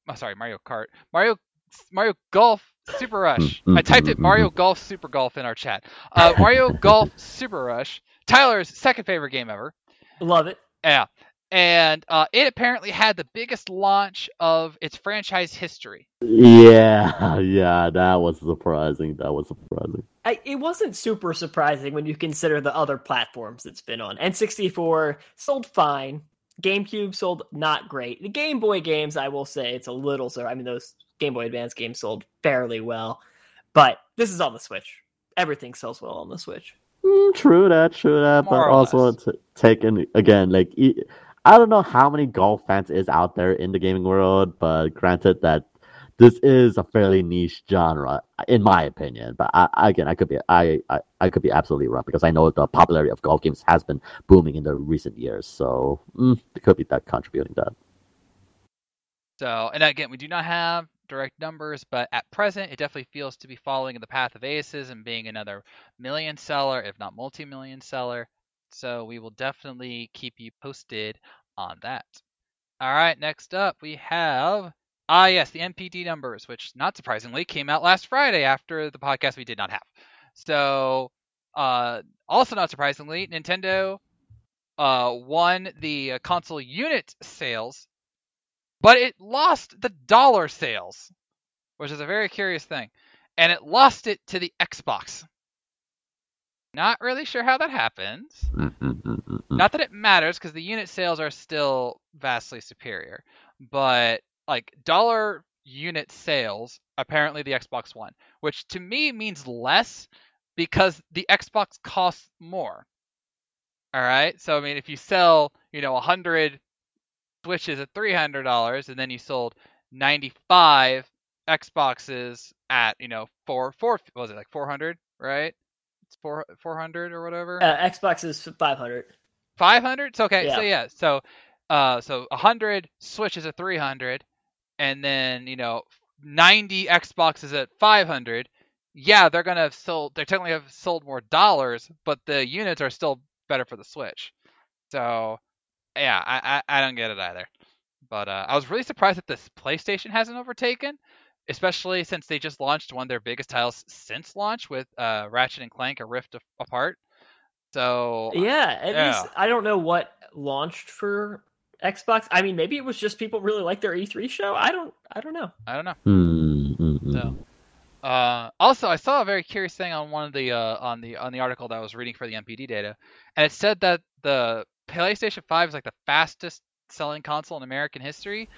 Golf Super Rush. I typed it Mario Golf Super Golf in our chat. Mario Golf Super Rush, Tyler's second favorite game ever. Love it. Yeah. And it apparently had the biggest launch of its franchise history. Yeah, that was surprising. It wasn't super surprising when you consider the other platforms it's been on. N64 sold fine. GameCube sold not great. The Game Boy games, I will say, it's a little so. I mean, those Game Boy Advance games sold fairly well. But this is on the Switch. Everything sells well on the Switch. True that. But also taken again, I don't know how many golf fans is out there in the gaming world, but granted that this is a fairly niche genre, in my opinion. But I could be absolutely wrong because I know the popularity of golf games has been booming in the recent years. So it could be that contributing to that. So, and again, we do not have direct numbers, but at present, it definitely feels to be following in the path of Aces and being another million seller, if not multi-million seller. So we will definitely keep you posted on that. All right, next up we have Yes, the NPD numbers, which not surprisingly came out last Friday after the podcast we did not have. So, also not surprisingly, Nintendo won the console unit sales, but it lost the dollar sales, which is a very curious thing. And it lost it to the Xbox. Not really sure how that happens. Not that it matters, because the unit sales are still vastly superior. But, like, dollar unit sales, apparently the Xbox won. Which to me means less, because the Xbox costs more. Alright? So, I mean, if you sell, 100 Switches at $300, and then you sold 95 Xboxes at, what was it, like 400, right? It's 400 or whatever. Xbox is 500. 500? So, okay, Yeah. so 100 Switches at 300, and then 90 Xboxes at 500. Yeah, they're technically have sold more dollars, but the units are still better for the Switch. So, yeah, I don't get it either. But I was really surprised that this PlayStation hasn't overtaken, especially since they just launched one of their biggest titles since launch with Ratchet and Clank: A Rift Apart. So yeah, least I don't know what launched for Xbox. I mean, maybe it was just people really like their E3 show. I don't know. So, also, I saw a very curious thing on one of the on the article that I was reading for the NPD data, and it said that the PlayStation 5 is like the fastest selling console in American history.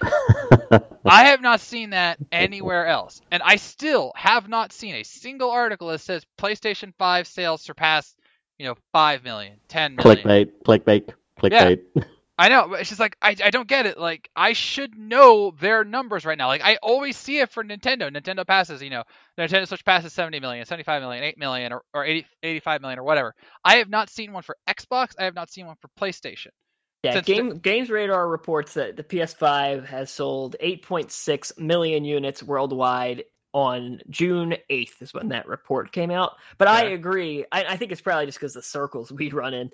I have not seen that anywhere else, and I still have not seen a single article that says PlayStation 5 sales surpassed 5 million, 10 million. Clickbait. Yeah. I know, but it's just like, I don't get it. Like, I should know their numbers right now. Like, I always see it for Nintendo. Nintendo passes, the Nintendo Switch passes 70 million, 75 million, 8 million, or 85 million, or whatever. I have not seen one for Xbox. I have not seen one for PlayStation. Yeah, Games Radar reports that the PS5 has sold 8.6 million units worldwide on June 8th is when that report came out. But I agree. I think it's probably just because the circles we run in.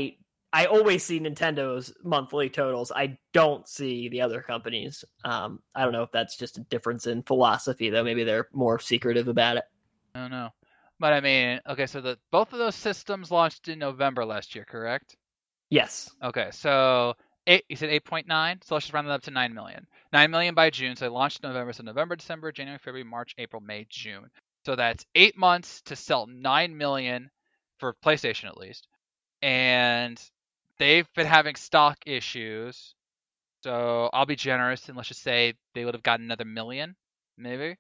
I always see Nintendo's monthly totals. I don't see the other companies. I don't know if that's just a difference in philosophy, though. Maybe they're more secretive about it. I don't know. But I mean, okay, so both of those systems launched in November last year, correct? Yes. Okay, so you said 8.9, so let's just round it up to 9 million. 9 million by June, so they launched in November, so November, December, January, February, March, April, May, June. So that's 8 months to sell 9 million for PlayStation at least. And they've been having stock issues, so I'll be generous and let's just say they would have gotten another million, maybe.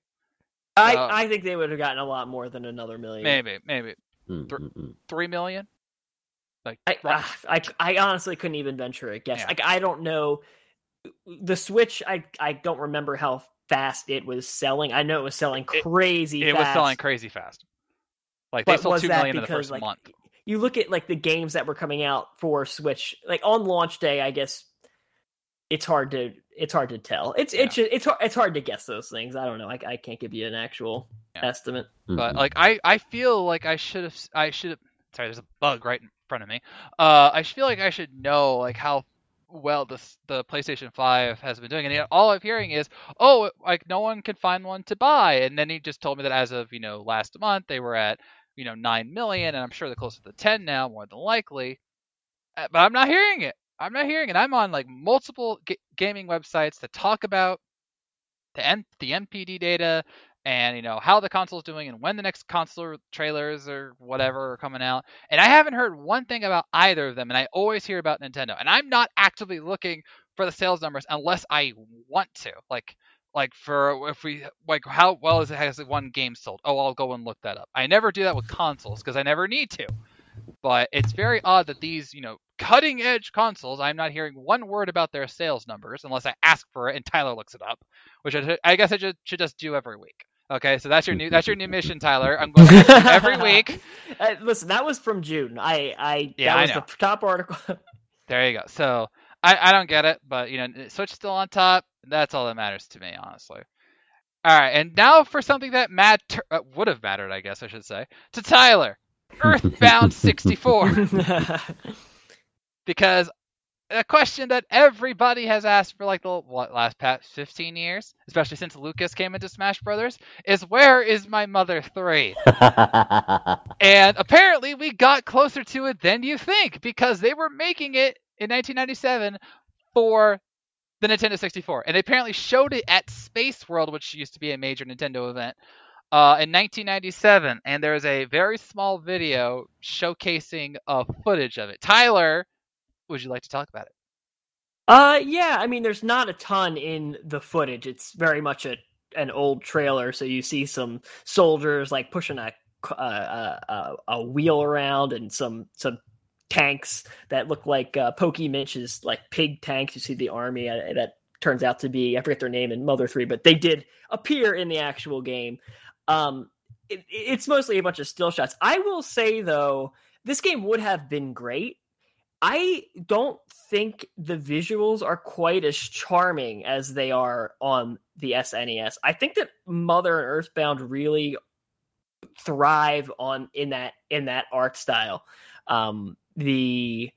I think they would have gotten a lot more than another million. Maybe 3 million. Like I honestly couldn't even venture a guess. Yeah. Like I don't know the Switch. I don't remember how fast it was selling. I know it was selling crazy fast. It was selling crazy fast. Like they sold 2 million in the first month. You look at like the games that were coming out for Switch, like on launch day, I guess it's hard to tell. It's hard to guess those things. I don't know. I can't give you an actual estimate. But like I feel like I should have. Sorry, there's a bug right in front of me. I feel like I should know like how well the PlayStation 5 has been doing, and all I'm hearing is, oh, like no one can find one to buy, and then he just told me that as of last month they were at 9 million, and I'm sure they're closer to 10 now, more than likely. But I'm not hearing it. I'm on like multiple gaming websites that talk about the NPD data and how the console's doing and when the next console trailers or whatever are coming out. And I haven't heard one thing about either of them, and I always hear about Nintendo. And I'm not actively looking for the sales numbers unless I want to. Like for if we like how well has one game sold? Oh, I'll go and look that up. I never do that with consoles because I never need to. But it's very odd that these, cutting edge consoles, I'm not hearing one word about their sales numbers unless I ask for it and Tyler looks it up, which I guess I should just do every week. Okay, so that's your new mission, Tyler. I'm going to ask you every week. Listen, that was from June. That was the top article. There you go. So I don't get it, but Switch still on top. That's all that matters to me, honestly. All right, and now for something that would have mattered, I guess I should say, to Tyler. Earthbound 64. Because a question that everybody has asked for like the last past 15 years, especially since Lucas came into Smash Brothers, is where is my Mother 3? And apparently we got closer to it than you think, because they were making it in 1997 for the Nintendo 64, and they apparently showed it at Space World, which used to be a major Nintendo event, in 1997, and there's a very small video showcasing footage of it. Tyler, would you like to talk about it? Yeah, I mean, there's not a ton in the footage. It's very much an old trailer, so you see some soldiers like pushing a wheel around, and some tanks that look like Pokey Mitch's like pig tanks. You see the army that turns out to be, I forget their name in Mother 3, but they did appear in the actual game. It's mostly a bunch of still shots. I will say though, this game would have been great. I don't think the visuals are quite as charming as they are on the SNES. I think that Mother and Earthbound really thrive in that art style. The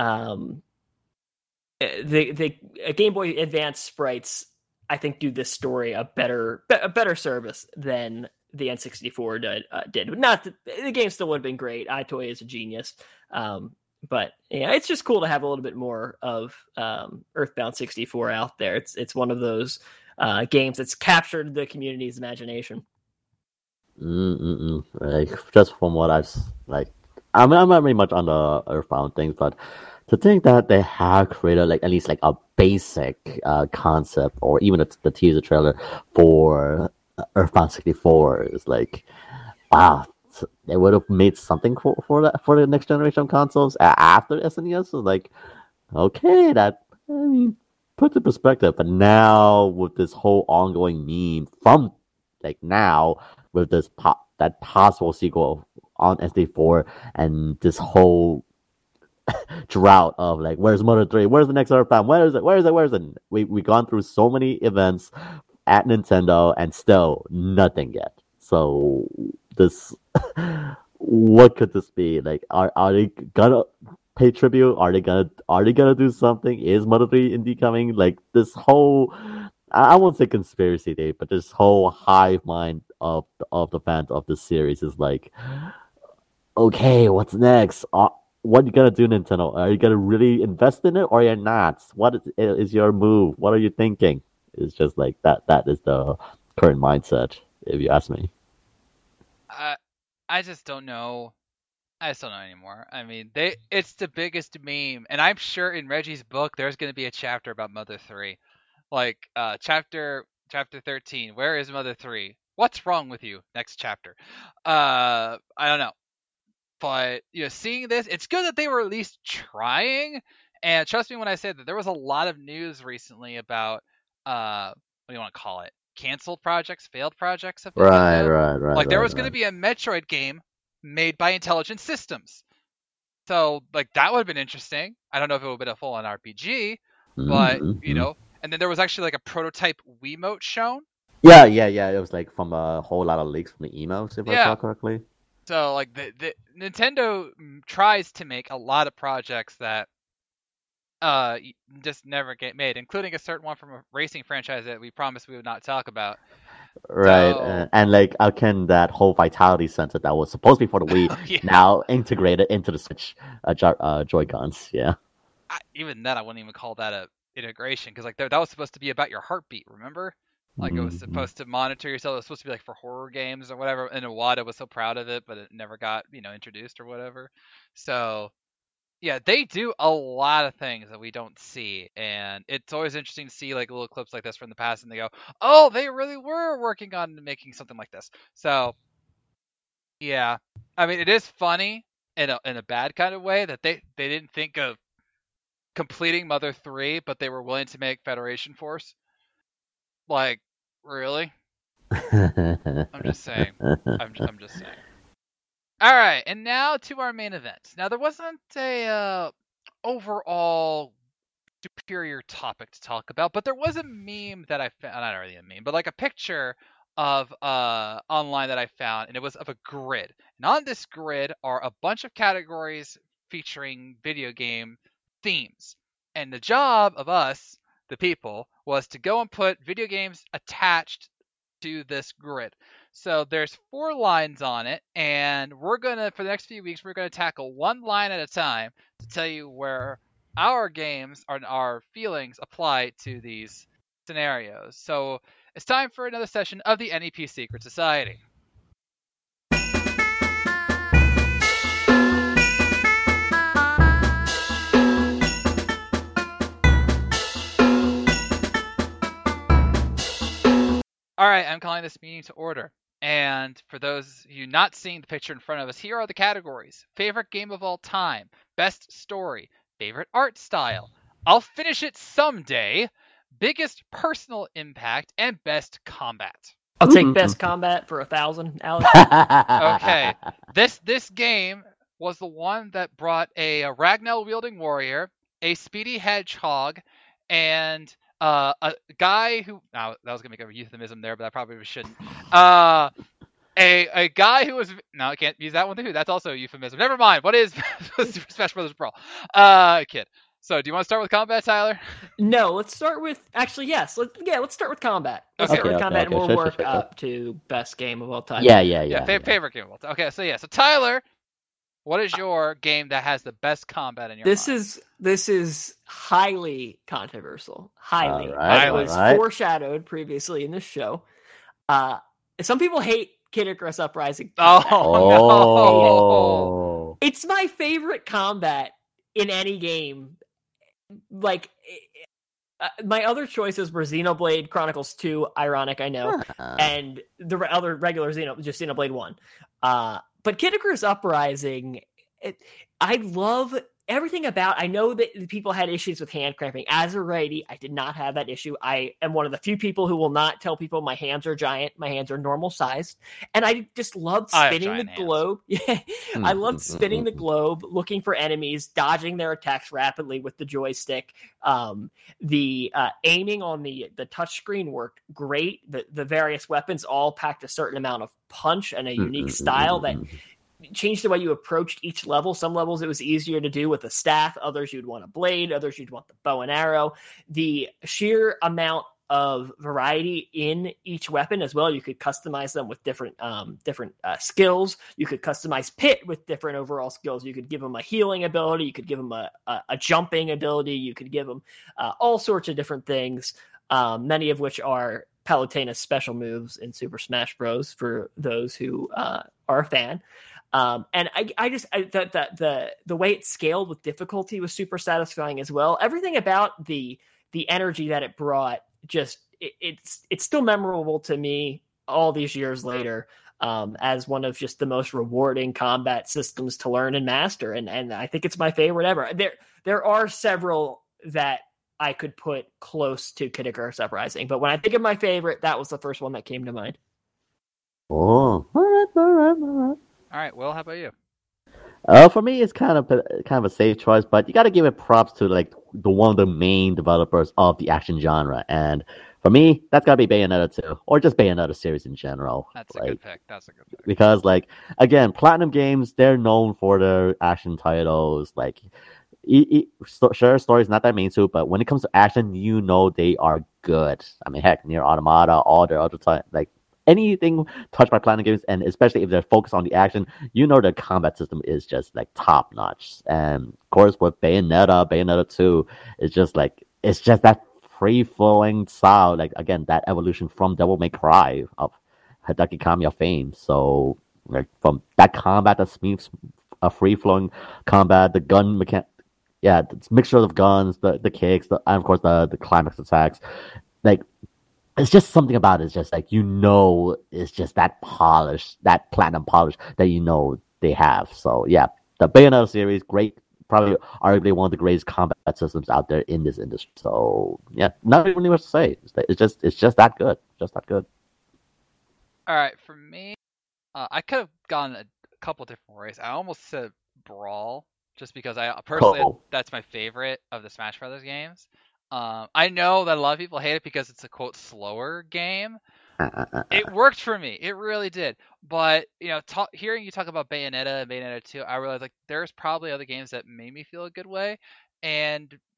Game Boy Advance sprites, I think, do this story a better service than the N64 did. Not that the game still would have been great. Itoy is a genius. But yeah, it's just cool to have a little bit more of Earthbound 64 out there. It's one of those games that's captured the community's imagination. Like, just from what I've like, I'm not very much on the Earthbound things, but to think that they have created like at least like a basic concept, or even the teaser trailer for Earthbound 64 is like, wow. They would have made something for the next generation of consoles after SNES. So like, okay, that, I mean, puts in perspective. But now with this whole ongoing meme from like now with this that possible sequel on SD4 and this whole drought of like, where's Mother 3? Where's the next Earthbound? Where is it? We gone through so many events at Nintendo and still nothing yet. So this, what could this be? Like, are they gonna pay tribute? Are they gonna do something? Is Mother 3 indeed coming? Like, this whole, I won't say conspiracy theory, but this whole hive mind of the fans of this series is like, okay, what's next? What are you gonna do, Nintendo? Are you gonna really invest in it, or you're not? What is your move? What are you thinking? It's just like that. That is the current mindset, if you ask me. I just don't know. I just don't know anymore. I mean, it's the biggest meme, and I'm sure in Reggie's book there's going to be a chapter about Mother 3. Like chapter 13, where is Mother 3? What's wrong with you? Next chapter. I don't know. But seeing this, it's good that they were at least trying. And trust me when I say that there was a lot of news recently about what do you want to call it? Canceled projects, failed projects of Nintendo. Right. Like there was going to be a Metroid game made by Intelligent Systems. So like that would have been interesting. I don't know if it would have been a full-on RPG, but and then there was actually like a prototype Wiimote shown. Yeah. It was like from a whole lot of leaks from the emails, if I recall correctly. So like the Nintendo tries to make a lot of projects that just never get made, including a certain one from a racing franchise that we promised we would not talk about. Right, and like how can that whole Vitality sensor that was supposed to be for the Wii now integrated into the Switch Joy-Cons? Yeah. Even then, I wouldn't even call that a integration, because like that was supposed to be about your heartbeat. Remember? Like it was supposed to monitor yourself. It was supposed to be like for horror games or whatever. And Iwata was so proud of it, but it never got introduced or whatever. So. Yeah, they do a lot of things that we don't see, and it's always interesting to see like little clips like this from the past, and they go, "Oh, they really were working on making something like this." So, yeah, I mean, it is funny in a bad kind of way that they didn't think of completing Mother 3, but they were willing to make Federation Force. Like, really? I'm just saying. I'm just saying. All right, and now to our main event. Now, there wasn't a overall superior topic to talk about, but there was a meme that I found, not really a meme, but like a picture of online that I found, and it was of a grid. And on this grid are a bunch of categories featuring video game themes. And the job of us, the people, was to go and put video games attached to this grid. So there's 4 lines on it, and we're gonna, for the next few weeks, we're gonna tackle one line at a time to tell you where our games and our feelings apply to these scenarios. So it's time for another session of the NEP Secret Society. All right, I'm calling this meeting to order. And for those of you not seeing the picture in front of us, here are the categories. Favorite game of all time, best story, favorite art style, I'll finish it someday, biggest personal impact, and best combat. I'll take best combat for 1,000, Alex. Okay, this game was the one that brought a Ragnell-wielding warrior, a speedy hedgehog, and a guy who... Now, that was going to make a euphemism there, but I probably shouldn't. A guy who was... No, I can't use that one too. That's also a euphemism. Never mind. What is Super Smash Brothers Brawl? Kid. So, do you want to start with combat, Tyler? No, let's start with... Actually, yes. Let's start with combat. Let's start with combat, and we'll work up to best game of all time. Yeah. Favorite game of all time. Okay, so Tyler... What is your game that has the best combat in your mind? This is highly controversial. Highly. It was foreshadowed previously in this show. Some people hate Kid Icarus Uprising. No. It's my favorite combat in any game. Like, my other choices were Xenoblade Chronicles 2, ironic, I know, and the other regular just Xenoblade 1. But Kid Icarus Uprising, I love everything about. I know that people had issues with hand cramping. As a righty, I did not have that issue. I am one of the few people who will not tell people my hands are giant. My hands are normal sized, and I just loved spinning the globe. Yeah, I loved spinning the globe, looking for enemies, dodging their attacks rapidly with the joystick. The aiming on the touchscreen worked great. The various weapons all packed a certain amount of punch and a unique style that changed the way you approached each level. Some levels it was easier to do with a staff, others you'd want a blade, others you'd want the bow and arrow. The sheer amount of variety in each weapon as well. You could customize them with different skills. You could customize Pit with different overall skills. You could give them a healing ability. You could give them a jumping ability. You could give them all sorts of different things, many of which are Palutena's special moves in Super Smash Bros. For those who are a fan. And the way it scaled with difficulty was super satisfying as well. Everything about the energy that it brought, it's still memorable to me all these years later, as one of just the most rewarding combat systems to learn and master. And I think it's my favorite ever. There are several that I could put close to Kid Icarus Uprising, but when I think of my favorite, that was the first one that came to mind. Oh, all right. All right, Will, how about you? For me, it's kind of a safe choice, but you got to give it props to like one of the main developers of the action genre, and for me, that's got to be Bayonetta 2, or just Bayonetta series in general. That's a good pick. Because, like, again, Platinum Games, they're known for their action titles. Like, sure, story's not that main suit, but when it comes to action, you know they are good. I mean, heck, Nier Automata, all their other like. Anything touched by Platinum Games, and especially if they're focused on the action, you know the combat system is just like top notch. And of course, with Bayonetta 2, it's just that free flowing style. Like again, that evolution from Devil May Cry of Hideki Kamiya fame. So like from that combat that seems a free flowing combat, the gun mechanic, it's mixture of guns, the kicks, and of course the climax attacks, like. It's just something about it. It's just like, it's just that polish, that platinum polish that they have. So yeah, the Bayonetta series, great, probably arguably one of the greatest combat systems out there in this industry. So yeah, not really much to say. It's just that good, All right, for me, I could have gone a couple different ways. I almost said Brawl, just because I personally that's my favorite of the Smash Brothers games. I know that a lot of people hate it because it's a quote slower game. It worked for me. It really did. But hearing you talk about Bayonetta and Bayonetta 2, I realized like there's probably other games that made me feel a good way. And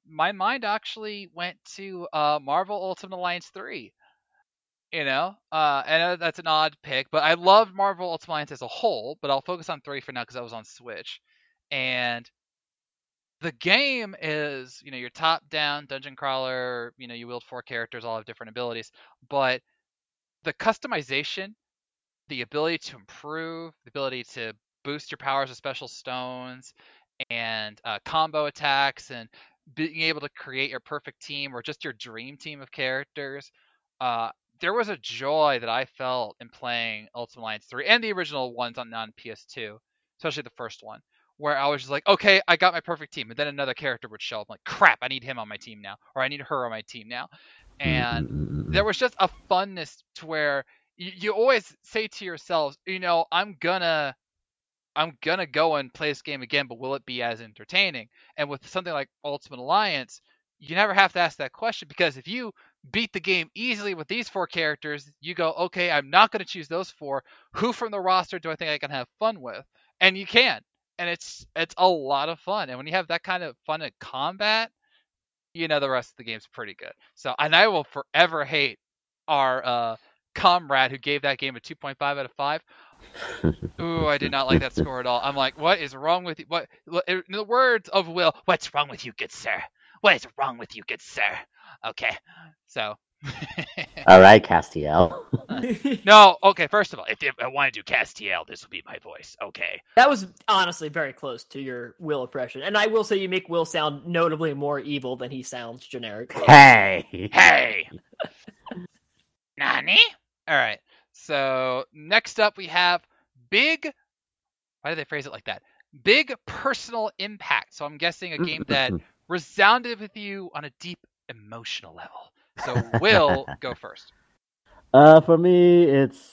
my mind actually went to Marvel Ultimate Alliance 3. I know that's an odd pick, but I loved Marvel Ultimate Alliance as a whole. But I'll focus on 3 for now because I was on Switch, and the game is, your top-down dungeon crawler. You wield 4 characters, all have different abilities, but the customization, the ability to improve, the ability to boost your powers with special stones and combo attacks, and being able to create your perfect team or just your dream team of characters. There was a joy that I felt in playing Ultimate Alliance 3 and the original ones on PS2, especially the first one, where I was just like, okay, I got my perfect team, and then another character would show up. I'm like, crap, I need him on my team now, or I need her on my team now. And there was just a funness to where you always say to yourselves, I'm gonna go and play this game again, but will it be as entertaining? And with something like Ultimate Alliance, you never have to ask that question, because if you beat the game easily with these 4 characters, you go, okay, I'm not going to choose those 4. Who from the roster do I think I can have fun with? And you can. And it's a lot of fun. And when you have that kind of fun in combat, the rest of the game's pretty good. So, and I will forever hate our comrade who gave that game a 2.5 out of 5. Ooh, I did not like that score at all. I'm like, what is wrong with you? What, in the words of Will, what's wrong with you, good sir? What is wrong with you, good sir? Okay, so. All right, Castiel. No, okay, first of all, if I want to do Castiel, this will be my voice. Okay. That was honestly very close to your Will impression. And I will say you make Will sound notably more evil than he sounds generic. Hey! Nani? All right. So next up we have big. Why did they phrase it like that? Big personal impact. So I'm guessing a game that resounded with you on a deep emotional level. So Will, go first. For me,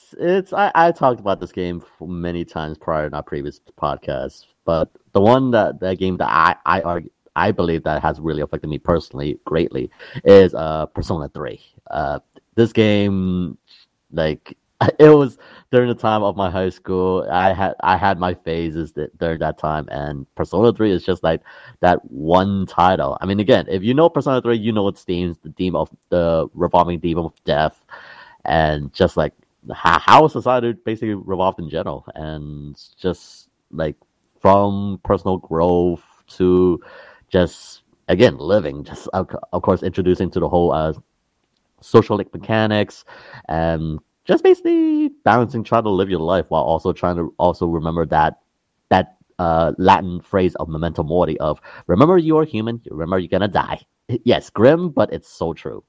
I talked about this game many times prior in our previous podcast, but the one that game that I believe that has really affected me personally greatly is Persona 3. This game, like, it was during the time of my high school. I had my phases during that time, and Persona 3 is just like that one title. I mean, again, if you know Persona 3, you know its themes, the theme of the revolving theme of death, and just like how society basically revolved in general, and just like from personal growth to just again living, just of course introducing to the whole social mechanics, and just basically balancing, trying to live your life while also trying to also remember that Latin phrase of memento mori of remember you are human, remember you're gonna die. Yes, grim, but it's so true.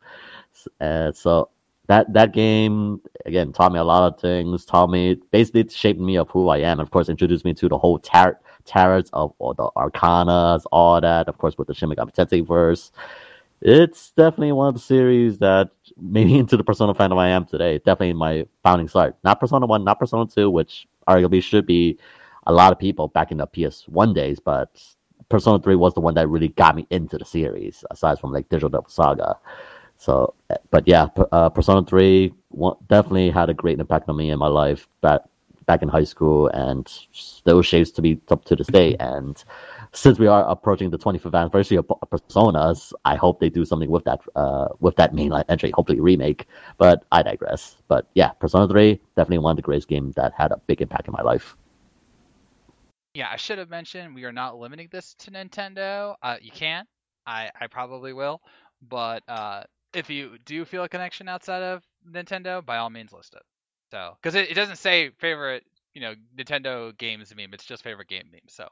So that game again taught me a lot of things. Basically shaped me of who I am. And of course, introduced me to the whole tarots of all the arcanas, all that. Of course, with the Shin Megami Tensei verse. It's definitely one of the series that made me into the Persona fandom I am today. Definitely my founding start. Not Persona 1, not Persona 2, which arguably should be a lot of people back in the PS1 days, but Persona 3 was the one that really got me into the series, aside from like Digital Devil Saga. So, but yeah, Persona 3 definitely had a great impact on me in my life back in high school, and still shapes to be up to this day. And since we are approaching the 25th anniversary of Personas, I hope they do something with that mainline entry, hopefully remake. But I digress. But yeah, Persona 3, definitely one of the greatest games that had a big impact in my life. Yeah, I should have mentioned we are not limiting this to Nintendo. You can. I probably will. But if you do feel a connection outside of Nintendo, by all means list it. So, because it doesn't say favorite, Nintendo games meme. It's just favorite game meme. So.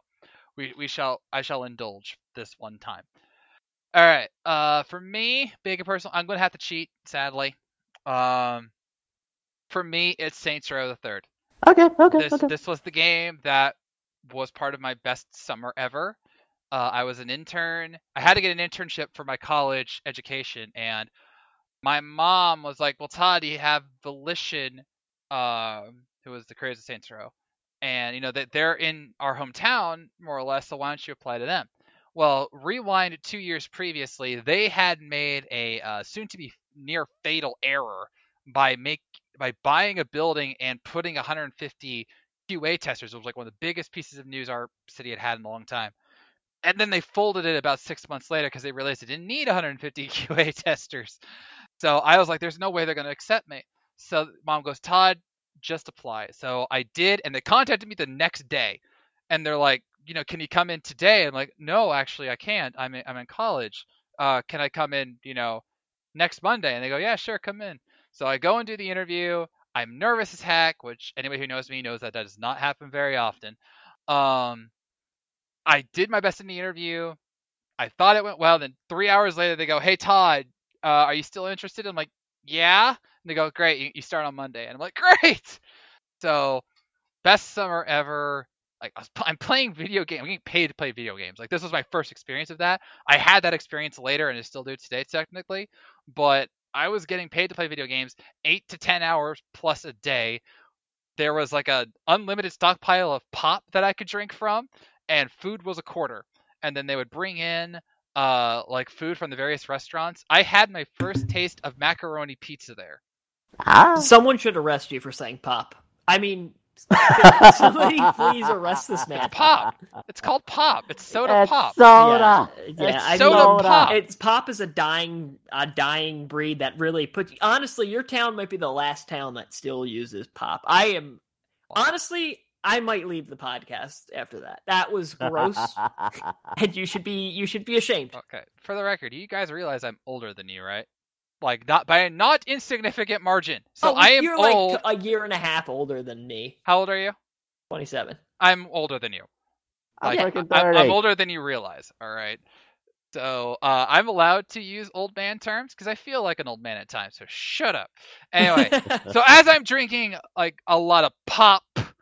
I shall indulge this one time. All right. For me, big and personal, I'm going to have to cheat, sadly. For me, it's Saints Row the Third. Okay. This was the game that was part of my best summer ever. I was an intern. I had to get an internship for my college education, and my mom was like, "Well, Todd, you have Volition, who was the creators of Saints Row. And that they're in our hometown more or less, so why don't you apply to them?" Well, rewind 2 years previously, they had made a soon-to-be near fatal error by buying a building and putting 150 QA testers. It was like one of the biggest pieces of news our city had in a long time. And then they folded it about 6 months later because they realized they didn't need 150 QA testers. So I was like, there's no way they're going to accept me. So mom goes, Todd, just apply. So I did, and they contacted me the next day. And they're like, can you come in today? I'm like, no, actually, I can't. I'm in college. Can I come in, next Monday? And they go, yeah, sure, come in. So I go and do the interview. I'm nervous as heck, which anybody who knows me knows that does not happen very often. I did my best in the interview. I thought it went well. Then 3 hours later, they go, hey, Todd, are you still interested? I'm like, yeah. And they go, great, you start on Monday. And I'm like, great. So best summer ever. Like I'm playing video games. I'm getting paid to play video games. Like this was my first experience of that. I had that experience later and I still do today technically. But I was getting paid to play video games 8 to 10 hours plus a day. There was like a unlimited stockpile of pop that I could drink from, and food was a quarter. And then they would bring in like food from the various restaurants. I had my first taste of macaroni pizza there. Someone should arrest you for saying pop. I mean, somebody please arrest this man. It's pop. It's called pop. It's soda pop. Soda. Yeah, It's soda pop. It's pop is a dying breed that really puts. Honestly, your town might be the last town that still uses pop. Honestly, I might leave the podcast after that. That was gross, and you should be ashamed. Okay, for the record, you guys realize I'm older than you, right? Like not by a not insignificant margin. So I am you're old. Like a year and a half older than me. How old are you? 27. I'm older than you. I'm Like, freaking I'm 30. older than you realize. All right. So I'm allowed to use old man terms because I feel like an old man at times. So shut up. Anyway, so as I'm drinking like a lot of pop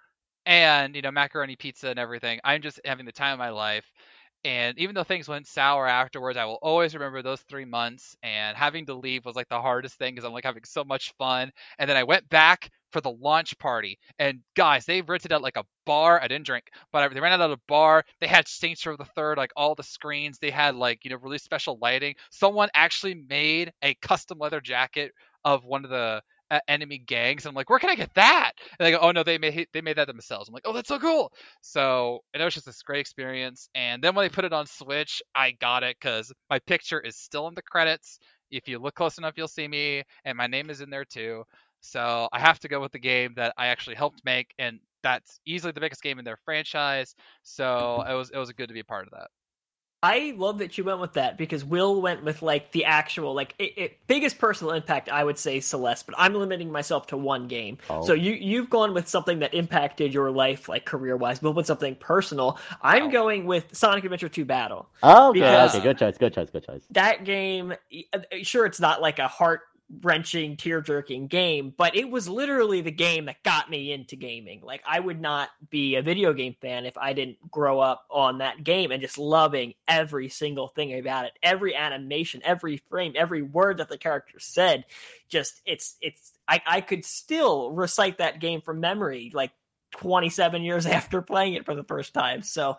and macaroni pizza and everything, I'm just having the time of my life. And even though things went sour afterwards, I will always remember those 3 months. And having to leave was like the hardest thing because I'm like having so much fun. And then I went back for the launch party. And guys, they rented out like a bar. I didn't drink, but they rented out a bar. They had Saints Row the Third, like all the screens. They had like really special lighting. Someone actually made a custom leather jacket of one of the enemy gangs. And I'm like, where can I get that? And they go, oh no, they made that themselves. I'm like, oh, that's so cool. So it was just this great experience. And then when they put it on Switch, I got it because my picture is still in the credits. If you look close enough, you'll see me, and my name is in there too. So I have to go with the game that I actually helped make, and that's easily the biggest game in their franchise. So it was good to be a part of that. I love that you went with that because Will went with like the actual biggest personal impact. I would say Celeste, but I'm limiting myself to one game. Oh. So you've gone with something that impacted your life, like career wise. Will with something personal. I'm going with Sonic Adventure 2 Battle. Oh, okay, Because- okay, good choice. That game, sure, it's not like a heart-wrenching, tear-jerking game, but it was literally the game that got me into gaming. Like, I would not be a video game fan if I didn't grow up on that game and just loving every single thing about it. Every animation, every frame, every word that the character said. Just, I could still recite that game from memory, like 27 years after playing it for the first time. So,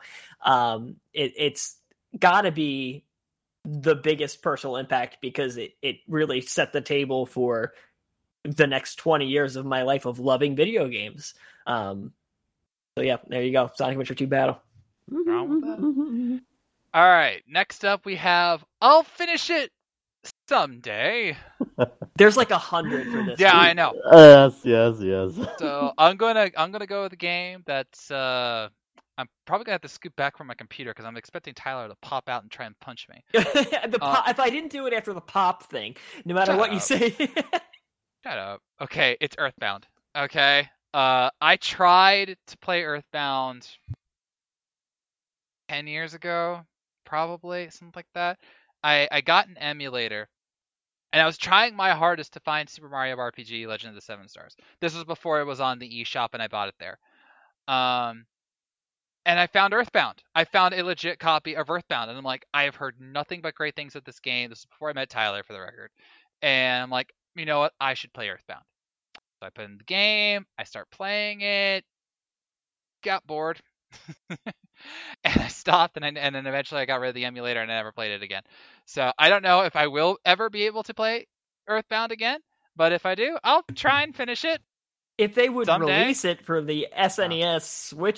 it's gotta be the biggest personal impact because it really set the table for the next 20 years of my life of loving video games. So yeah, there you go. Sonic Adventure 2 Battle. Wrong with that? All right. Next up, we have I'll finish it someday. There's like 100 for this. Yeah, one. I know. Yes. So I'm gonna go with a game that's I'm probably gonna have to scoot back from my computer because I'm expecting Tyler to pop out and try and punch me. If I didn't do it after the pop thing, no matter Shut what you up. say. Shut up. Okay, it's Earthbound. Okay. I tried to play Earthbound 10 years ago, probably, something like that. I got an emulator, and I was trying my hardest to find Super Mario RPG Legend of the Seven Stars. This was before it was on the eShop, and I bought it there. And I found Earthbound. I found a legit copy of Earthbound, and I'm like, I have heard nothing but great things of this game. This is before I met Tyler, for the record. And I'm like, you know what? I should play Earthbound. So I put in the game. I start playing it. Got bored. And I stopped, and then eventually I got rid of the emulator, and I never played it again. So I don't know if I will ever be able to play Earthbound again, but if I do, I'll try and finish it. If they would Someday. release it for the SNES Switch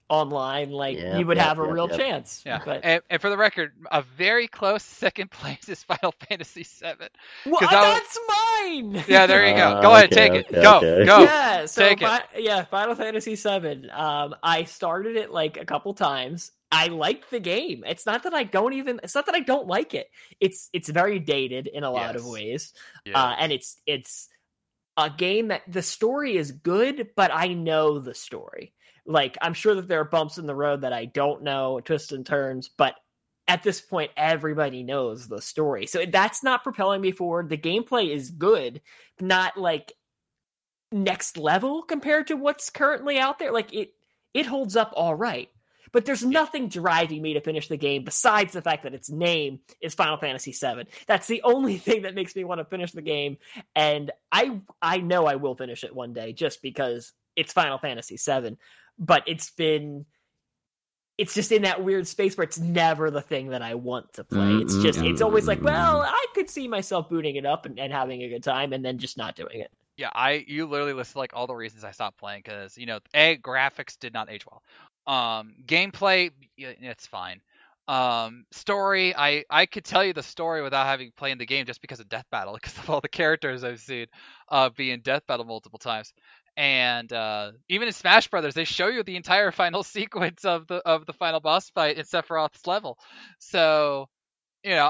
online, like Yep, you would yep, have a yep, real yep. chance. Yeah, But and for the record, a very close second place is Final Fantasy VII. well, 'Cause that's mine. Yeah, there you go. Go ahead, Okay, take it. okay, Go, okay. go. Yeah, so Take it. Final Fantasy VII. I started it like a couple times. I liked the game. It's not that I don't like it. It's very dated in a lot of Yes. ways. Yeah. And it's a game that the story is good, but I know the story. Like, I'm sure that there are bumps in the road that I don't know, twists and turns, but at this point, everybody knows the story. So that's not propelling me forward. The gameplay is good, not like next level compared to what's currently out there. Like, it holds up all right. But there's nothing driving me to finish the game besides the fact that its name is Final Fantasy VII. That's the only thing that makes me want to finish the game. And I know I will finish it one day just because it's Final Fantasy VII. But it's just in that weird space where it's never the thing that I want to play. It's always like, well, I could see myself booting it up and having a good time and then just not doing it. Yeah, you literally listed like all the reasons I stopped playing because graphics did not age well. Gameplay, it's fine. Story, I could tell you the story without having played the game just because of Death Battle, because of all the characters I've seen be in Death Battle multiple times. And even in Smash Brothers, they show you the entire final sequence of the final boss fight in Sephiroth's level. So, if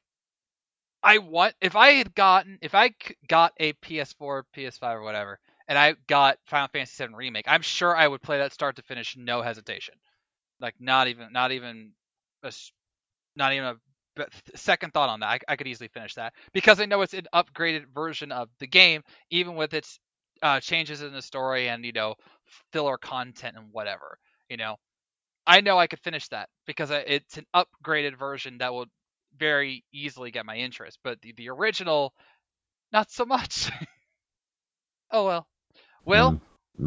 I got a PS4, PS5, or whatever, and I got Final Fantasy VII Remake, I'm sure I would play that start to finish, no hesitation. Like not even a second thought on that. I could easily finish that because I know it's an upgraded version of the game, even with its changes in the story and filler content and whatever. I know I could finish that because it's an upgraded version that will very easily get my interest. But the original, not so much. Oh well. Will?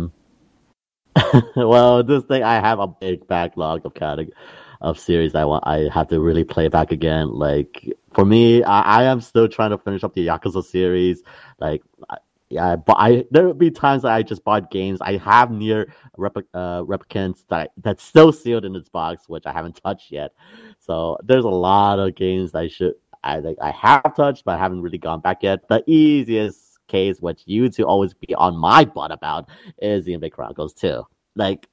Well, this thing I have a big backlog of series I have to really play back again. Like for me, I am still trying to finish up the Yakuza series. Like but there will be times that I just bought games. I have near replicants that's still sealed in its box, which I haven't touched yet. So there's a lot of games I have touched, but I haven't really gone back yet. The easiest case, which you two always be on my butt about, is Xenoblade Chronicles 2. Like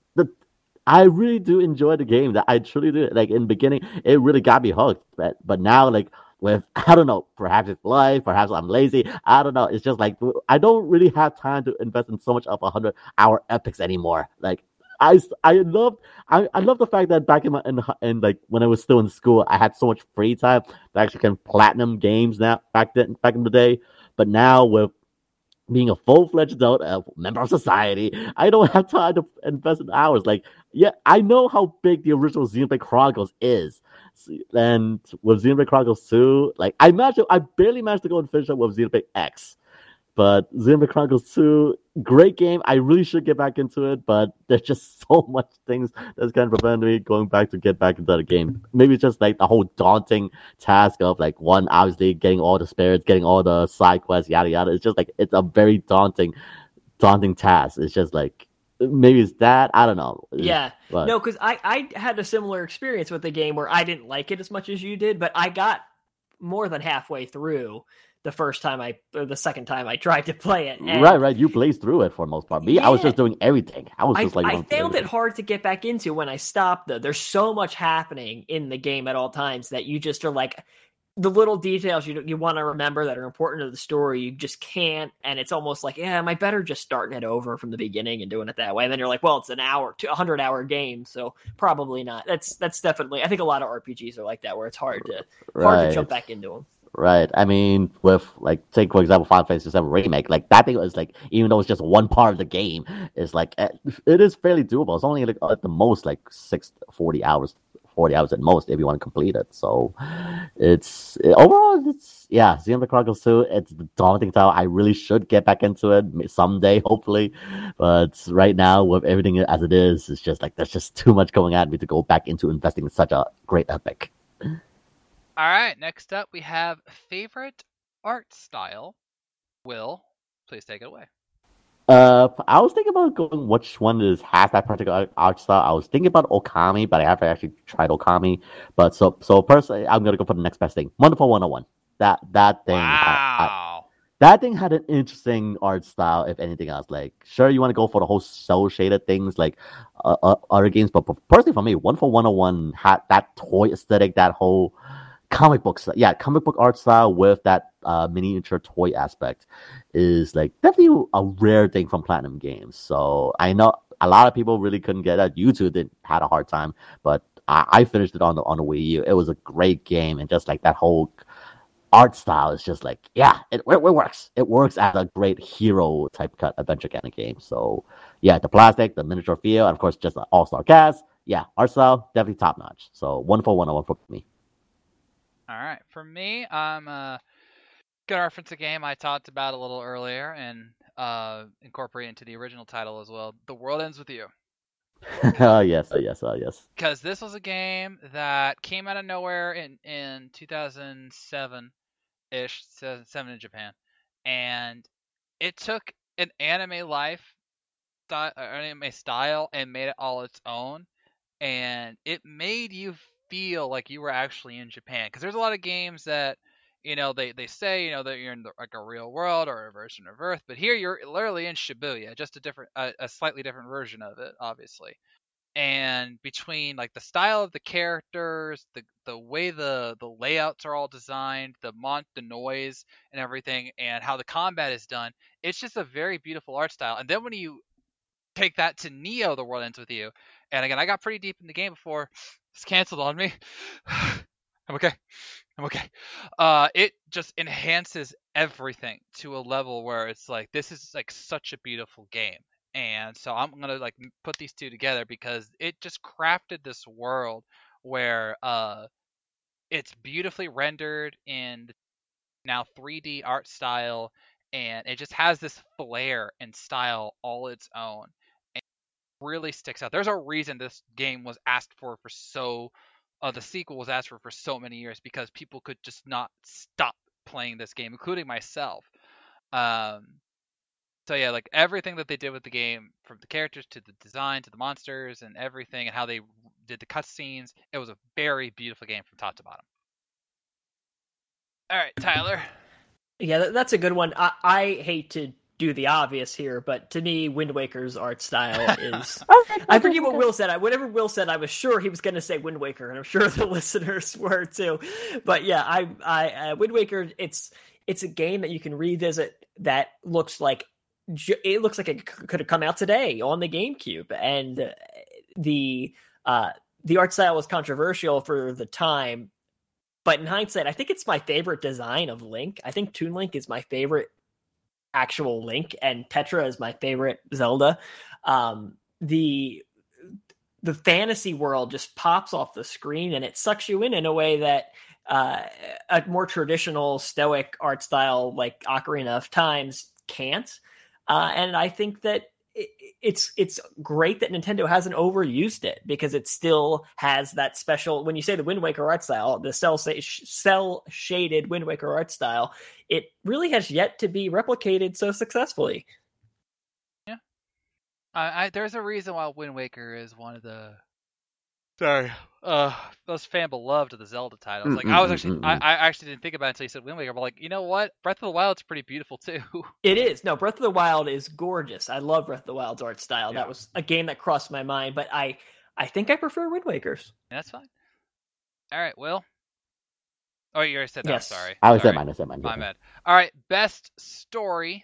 I really do enjoy the game. That I truly do. Like in the beginning, it really got me hooked. But now, like with I don't know, perhaps it's life, perhaps I'm lazy. I don't know. It's just like I don't really have time to invest in so much of 100-hour epics anymore. Like I love the fact that back in like when I was still in school, I had so much free time that I actually can platinum games now back in the day. But now with being a full-fledged adult, a member of society, I don't have time to invest in hours. Like, yeah, I know how big the original Xenoblade Chronicles is. And with Xenoblade Chronicles 2, like, I barely managed to go and finish up with Xenoblade X. But Xenoblade Chronicles 2, great game. I really should get back into it, but there's just so much things that's kind of preventing me going back to get back into the game. Maybe it's just like the whole daunting task of like one, obviously getting all the spirits, getting all the side quests, yada yada. It's just like it's a very daunting task. It's just like maybe it's that. I don't know. Yeah. But No, because I had a similar experience with the game where I didn't like it as much as you did, but I got more than halfway through the second time I tried to play it. And right. You blazed through it for the most part. Me, I was just doing everything. I found it hard to get back into when I stopped, though. There's so much happening in the game at all times that you just are like, the little details you want to remember that are important to the story, you just can't. And it's almost like, am I better just starting it over from the beginning and doing it that way? And then you're like, well, it's an 100-hour game, so probably not. That's definitely, I think a lot of RPGs are like that, where it's hard to jump back into them. Right. I mean, with like, take for example, Final Fantasy VII Remake. Like that thing was like, even though it's just one part of the game, it's like it is fairly doable. It's only like at the most like 40 hours at most if you want to complete it. So overall, Xenoblade Chronicles 2. It's the daunting title. I really should get back into it someday, hopefully. But right now, with everything as it is, it's just like there's just too much going at me to go back into investing in such a great epic. All right, next up we have favorite art style. Will, please take it away. I was thinking about going which one has that particular art style. I was thinking about Okami, but I haven't actually tried Okami. But so personally, I'm gonna go for the next best thing. Wonderful 101. That thing. Wow. That thing had an interesting art style, if anything else. Like, sure, you want to go for the whole cell shaded things like other games, but personally for me, Wonderful 101 had that toy aesthetic, that whole comic book art style with that miniature toy aspect is like definitely a rare thing from Platinum Games. So I know a lot of people really couldn't get that. YouTube had a hard time, but I finished it on the Wii U. It was a great game, and just like that whole art style is just like, yeah, it works. It works as a great hero type cut adventure kind of game. So yeah, the plastic, the miniature feel, and of course just an all-star cast. Yeah, art style definitely top notch. So Wonderful 101 for me. All right, for me, I'm gonna reference a game I talked about a little earlier and incorporate into the original title as well. The World Ends With You. Yes. Because this was a game that came out of nowhere in 2007-ish, 2007 in Japan, and it took an anime style and made it all its own, and it made you feel like you were actually in Japan. Because there's a lot of games that, they say, that you're in like a real world or a version of Earth, but here you're literally in Shibuya, just a slightly different version of it, obviously. And between like the style of the characters, the way the layouts are all designed, the noise and everything, and how the combat is done, it's just a very beautiful art style. And then when you take that to Neo, The World Ends With You, and again, I got pretty deep in the game before it's canceled on me. I'm okay. It just enhances everything to a level where it's like, this is like such a beautiful game. And so I'm gonna like put these two together because it just crafted this world where it's beautifully rendered in now 3D art style, and it just has this flair and style all its own. And it really sticks out. There's a reason this game was asked for so the sequel was asked for so many years, because people could just not stop playing this game, including myself. So yeah, like everything that they did with the game, from the characters to the design to the monsters and everything, and how they did the cutscenes, it was a very beautiful game from top to bottom. All right, Tyler. Yeah, that's a good one. I hate to do the obvious here, but to me, Wind Waker's art style is... I forget what Will said. Whatever Will said, I was sure he was going to say Wind Waker, and I'm sure the listeners were too. But yeah, I Wind Waker, it's a game that you can revisit that looks like it could have come out today on the GameCube, and the art style was controversial for the time, but in hindsight, I think it's my favorite design of Link. I think Toon Link is my favorite actual Link, and Tetra is my favorite Zelda. The fantasy world just pops off the screen, and it sucks you in a way that a more traditional stoic art style like Ocarina of Times can't. And I think that it's great that Nintendo hasn't overused it, because it still has that special, when you say the Wind Waker art style, the cell shaded Wind Waker art style, it really has yet to be replicated so successfully. Yeah. There's a reason why Wind Waker is one of the most fan beloved of the Zelda titles. Like I actually didn't think about it until you said Wind Waker, but like, you know what? Breath of the Wild's pretty beautiful too. It is. No, Breath of the Wild is gorgeous. I love Breath of the Wild's art style. Yeah. That was a game that crossed my mind, but I think I prefer Wind Waker's. That's fine. All right, Will. Oh, you already said that. Yes. I'm sorry. I said mine. My bad. All right, best story.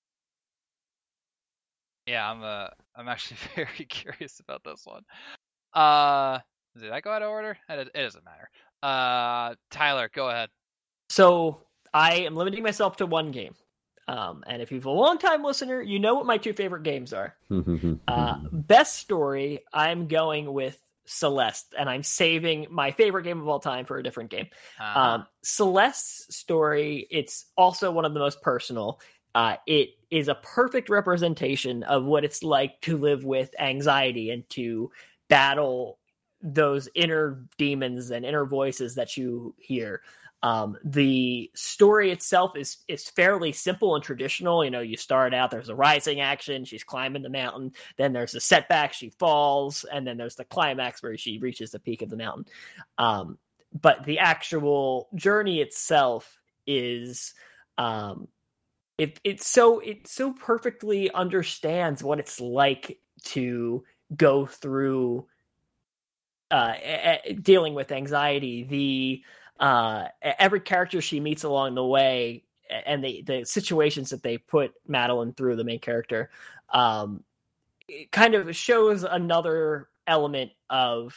Yeah, I'm actually very curious about this one. Did I go out of order? It doesn't matter. Tyler, go ahead. So I am limiting myself to one game. And if you've a long-time listener, you know what my two favorite games are. Best story, I'm going with Celeste, and I'm saving my favorite game of all time for a different game. Celeste's story, it's also one of the most personal. It is a perfect representation of what it's like to live with anxiety and to battle those inner demons and inner voices that you hear. The story itself is fairly simple and traditional. You start out, there's a rising action, she's climbing the mountain, then there's a setback, she falls, and then there's the climax where she reaches the peak of the mountain. But the actual journey itself is it so perfectly understands what it's like to go through dealing with anxiety. Every character she meets along the way and the situations that they put Madeline through, the main character, it kind of shows another element of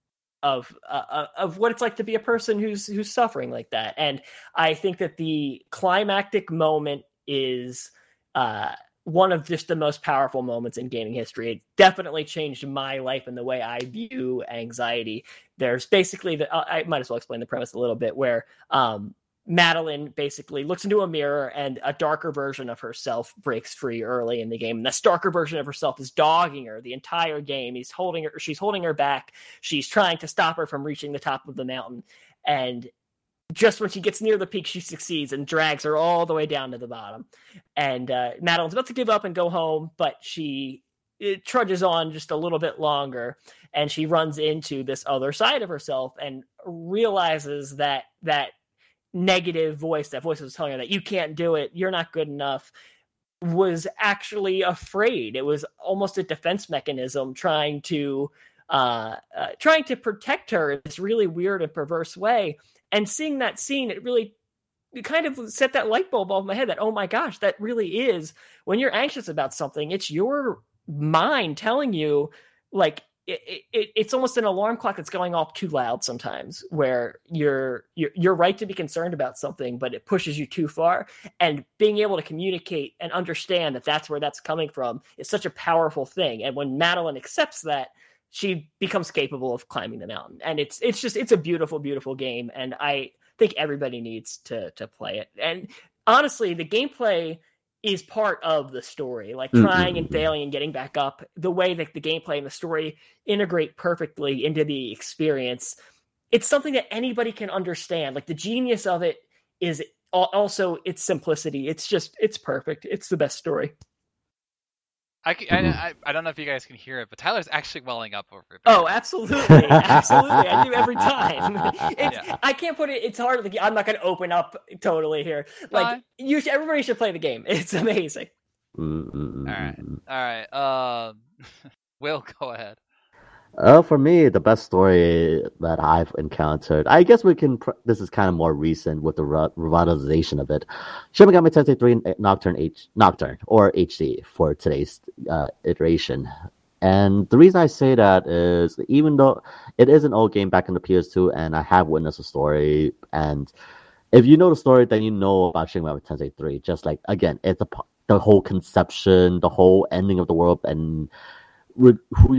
what it's like to be a person who's suffering like that. And I think that the climactic moment is one of just the most powerful moments in gaming history. It definitely changed my life and the way I view anxiety. There's basically I might as well explain the premise a little bit, where Madeline basically looks into a mirror and a darker version of herself breaks free early in the game. And this darker version of herself is dogging her the entire game. She's holding her back. She's trying to stop her from reaching the top of the mountain. And just when she gets near the peak, she succeeds and drags her all the way down to the bottom. And Madeline's about to give up and go home, but it trudges on just a little bit longer, and she runs into this other side of herself and realizes that negative voice, that voice was telling her that you can't do it, you're not good enough, was actually afraid. It was almost a defense mechanism trying to protect her in this really weird and perverse way. And seeing that scene, it kind of set that light bulb off my head that, oh my gosh, that really is, when you're anxious about something, it's your mind telling you, like, it's almost an alarm clock that's going off too loud sometimes, where you're right to be concerned about something, but it pushes you too far. And being able to communicate and understand that that's where that's coming from is such a powerful thing. And when Madeline accepts that, she becomes capable of climbing the mountain. And it's a beautiful, beautiful game. And I think everybody needs to play it. And honestly, the gameplay is part of the story, like trying and failing and getting back up. The way that the gameplay and the story integrate perfectly into the experience, it's something that anybody can understand. Like, the genius of it is also its simplicity. It's perfect. It's the best story. I don't know if you guys can hear it, but Tyler's actually welling up over it. Oh, absolutely. Absolutely. I do every time. I can't put it, it's hard. I'm not going to open up totally here. Like, everybody should play the game. It's amazing. All right. Will, go ahead. For me, the best story that I've encountered, I guess this is kind of more recent with the revitalization of it. Shin Megami Tensei 3 Nocturne, or HD for today's iteration. And the reason I say that is, even though it is an old game back in the PS2, and I have witnessed the story, and if you know the story, then you know about Shin Megami Tensei 3. Just like, again, it's the whole conception, the whole ending of the world, and who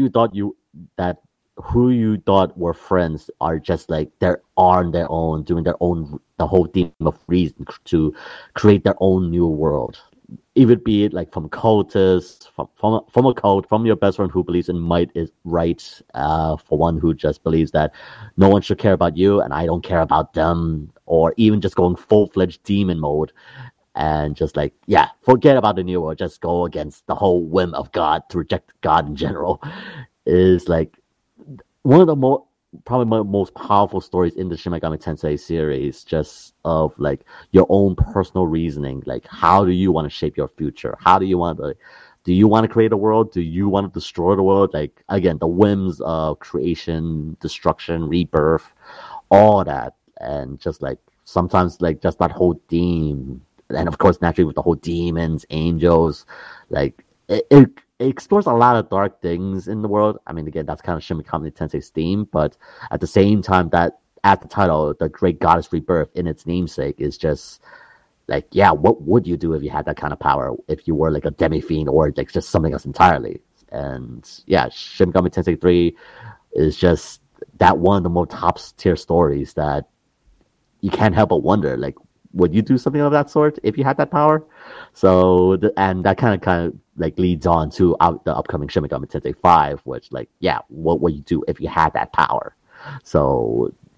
you thought were friends are just like they're on their own, doing the whole theme of reason to create their own new world. Even be it like from cultists, from a cult, from your best friend who believes in might is right, for one who just believes that no one should care about you and I don't care about them, or even just going full-fledged demon mode and just like, yeah, forget about the new world, just go against the whole whim of God, to reject God in general, is like one of the most powerful stories in the Shin Megami Tensei series, just of like your own personal reasoning. Like, how do you want to shape your future? How do you want to create a world? Do you want to destroy the world? Like, again, the whims of creation, destruction, rebirth, all that. And just like, sometimes like just that whole theme. And of course, naturally with the whole demons, angels, like it explores a lot of dark things in the world. I mean, again, that's kind of Shin Megami Tensei's theme, but at the same time, that at the title, the Great Goddess Rebirth in its namesake is just like, yeah, what would you do if you had that kind of power? If you were like a demi-fiend or like just something else entirely? And yeah, Shin Megami Tensei 3 is just that one of the more top tier stories that you can't help but wonder, like, would you do something of that sort if you had that power? So, and that kind of like leads on to the upcoming Shin Megami Tensei 5, which, like, yeah, what would you do if you had that power? So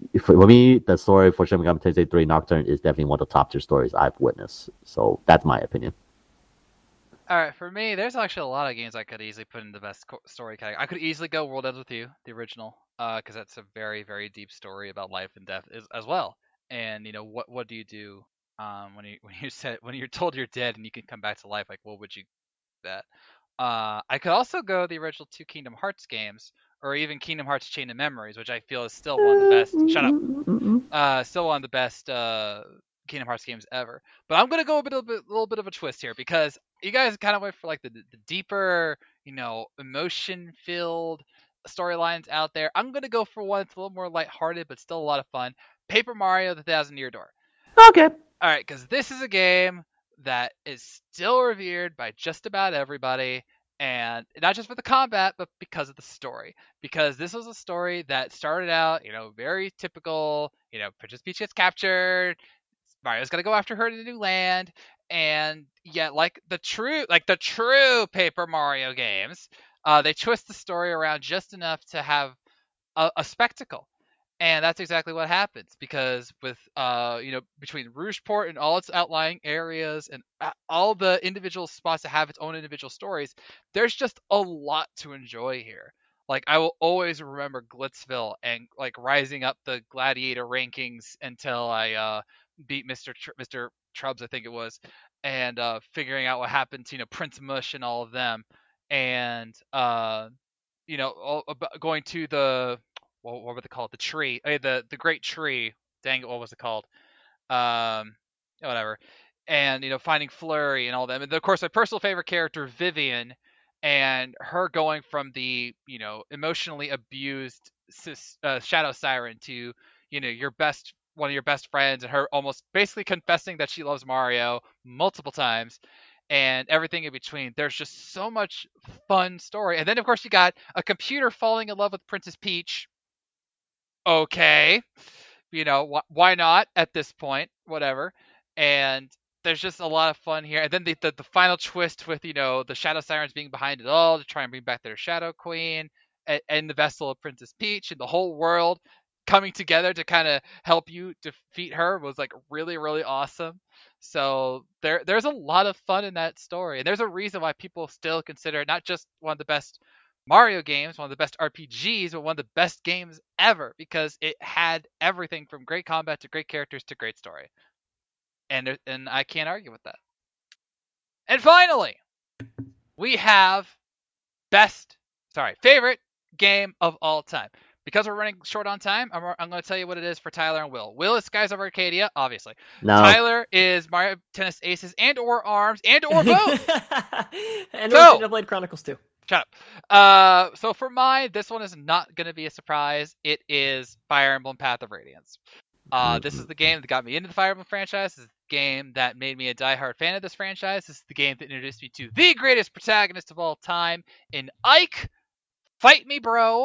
For me, the story for Shin Megami Tensei 3 Nocturne is definitely one of the top tier stories I've witnessed. So that's my opinion. All right, for me, there's actually a lot of games I could easily put in the best story category. I could easily go World Ends with You, the original, because that's a very, very deep story about life and death as well. And what do you do when you're told you're dead and you can come back to life? Like, what would you do that? I could also go the original two Kingdom Hearts games, or even Kingdom Hearts Chain of Memories, which I feel is still one of the best. Shut up. Still one of the best Kingdom Hearts games ever. But I'm gonna go a little bit of a twist here because you guys kind of went for like the deeper, emotion-filled storylines out there. I'm gonna go for one that's a little more lighthearted, but still a lot of fun. Paper Mario: The Thousand Year Door. Okay. All right, because this is a game that is still revered by just about everybody, and not just for the combat, but because of the story. Because this was a story that started out, very typical. Princess Peach gets captured, Mario's got to go after her to the new land, and yet, like the true Paper Mario games, they twist the story around just enough to have a spectacle. And that's exactly what happens because with between Rougeport and all its outlying areas and all the individual spots that have its own individual stories, there's just a lot to enjoy here. Like I will always remember Glitzville and like rising up the gladiator rankings until I beat Mr. Trubs, I think it was, and figuring out what happened to Prince Mush and all of them, and going to the what would they call it? The tree, the great tree. Dang it, what was it called? Whatever. And finding Flurry and all them, and of course my personal favorite character Vivian, and her going from the emotionally abused Shadow Siren to one of your best friends, and her almost basically confessing that she loves Mario multiple times, and everything in between. There's just so much fun story, and then of course you got a computer falling in love with Princess Peach. Okay, why not at this point? Whatever. And there's just a lot of fun here. And then the final twist with the Shadow Sirens being behind it all to try and bring back their Shadow Queen and the vessel of Princess Peach and the whole world coming together to kind of help you defeat her was like really, really awesome. So there's a lot of fun in that story, and there's a reason why people still consider it not just one of the best Mario games, one of the best RPGs, but one of the best games ever because it had everything from great combat to great characters to great story. And I can't argue with that. And finally, we have favorite game of all time. Because we're running short on time, I'm going to tell you what it is for Tyler and Will. Will is Skies of Arcadia, obviously. No. Tyler is Mario Tennis Aces and or ARMS and or both. And Xenoblade Chronicles 2. Shut up. So for mine, this one is not going to be a surprise. It is Fire Emblem Path of Radiance. This is the game that got me into the Fire Emblem franchise. This is the game that made me a diehard fan of this franchise. This is the game that introduced me to the greatest protagonist of all time in Ike. Fight me, bro.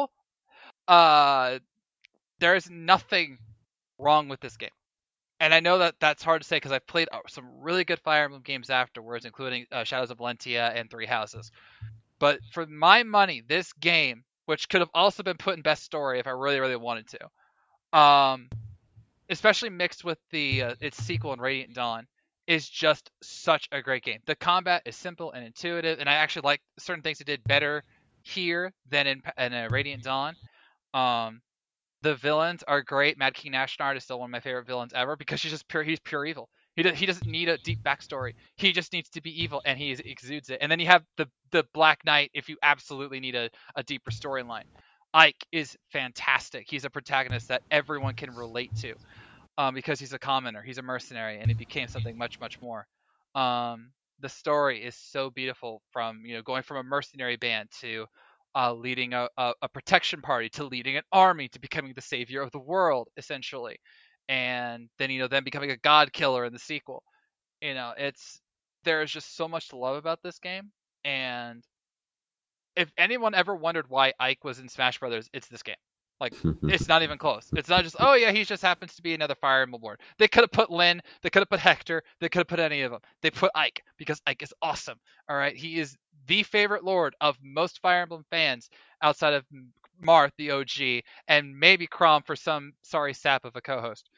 There's nothing wrong with this game. And I know that that's hard to say because I've played some really good Fire Emblem games afterwards, including Shadows of Valentia and Three Houses. But for my money, this game, which could have also been put in Best Story if I really, really wanted to, especially mixed with its sequel in Radiant Dawn, is just such a great game. The combat is simple and intuitive, and I actually like certain things it did better here than in Radiant Dawn. The villains are great. Mad King Ashnard is still one of my favorite villains ever because he's pure evil. He doesn't need a deep backstory. He just needs to be evil, and he exudes it. And then you have the Black Knight if you absolutely need a deeper storyline. Ike is fantastic. He's a protagonist that everyone can relate to because he's a commoner. He's a mercenary, and he became something much, much more. The story is so beautiful from going from a mercenary band to leading a protection party to leading an army to becoming the savior of the world, essentially. And then then becoming a god killer in the sequel. There's just so much to love about this game. And if anyone ever wondered why Ike was in Smash Brothers, it's this game. Like, it's not even close. It's not just, oh yeah, he just happens to be another Fire Emblem Lord. They could have put Lyn, they could have put Hector, they could have put any of them. They put Ike because Ike is awesome. All right, he is the favorite Lord of most Fire Emblem fans outside of Marth, the OG, and maybe Crom for some sorry sap of a co-host.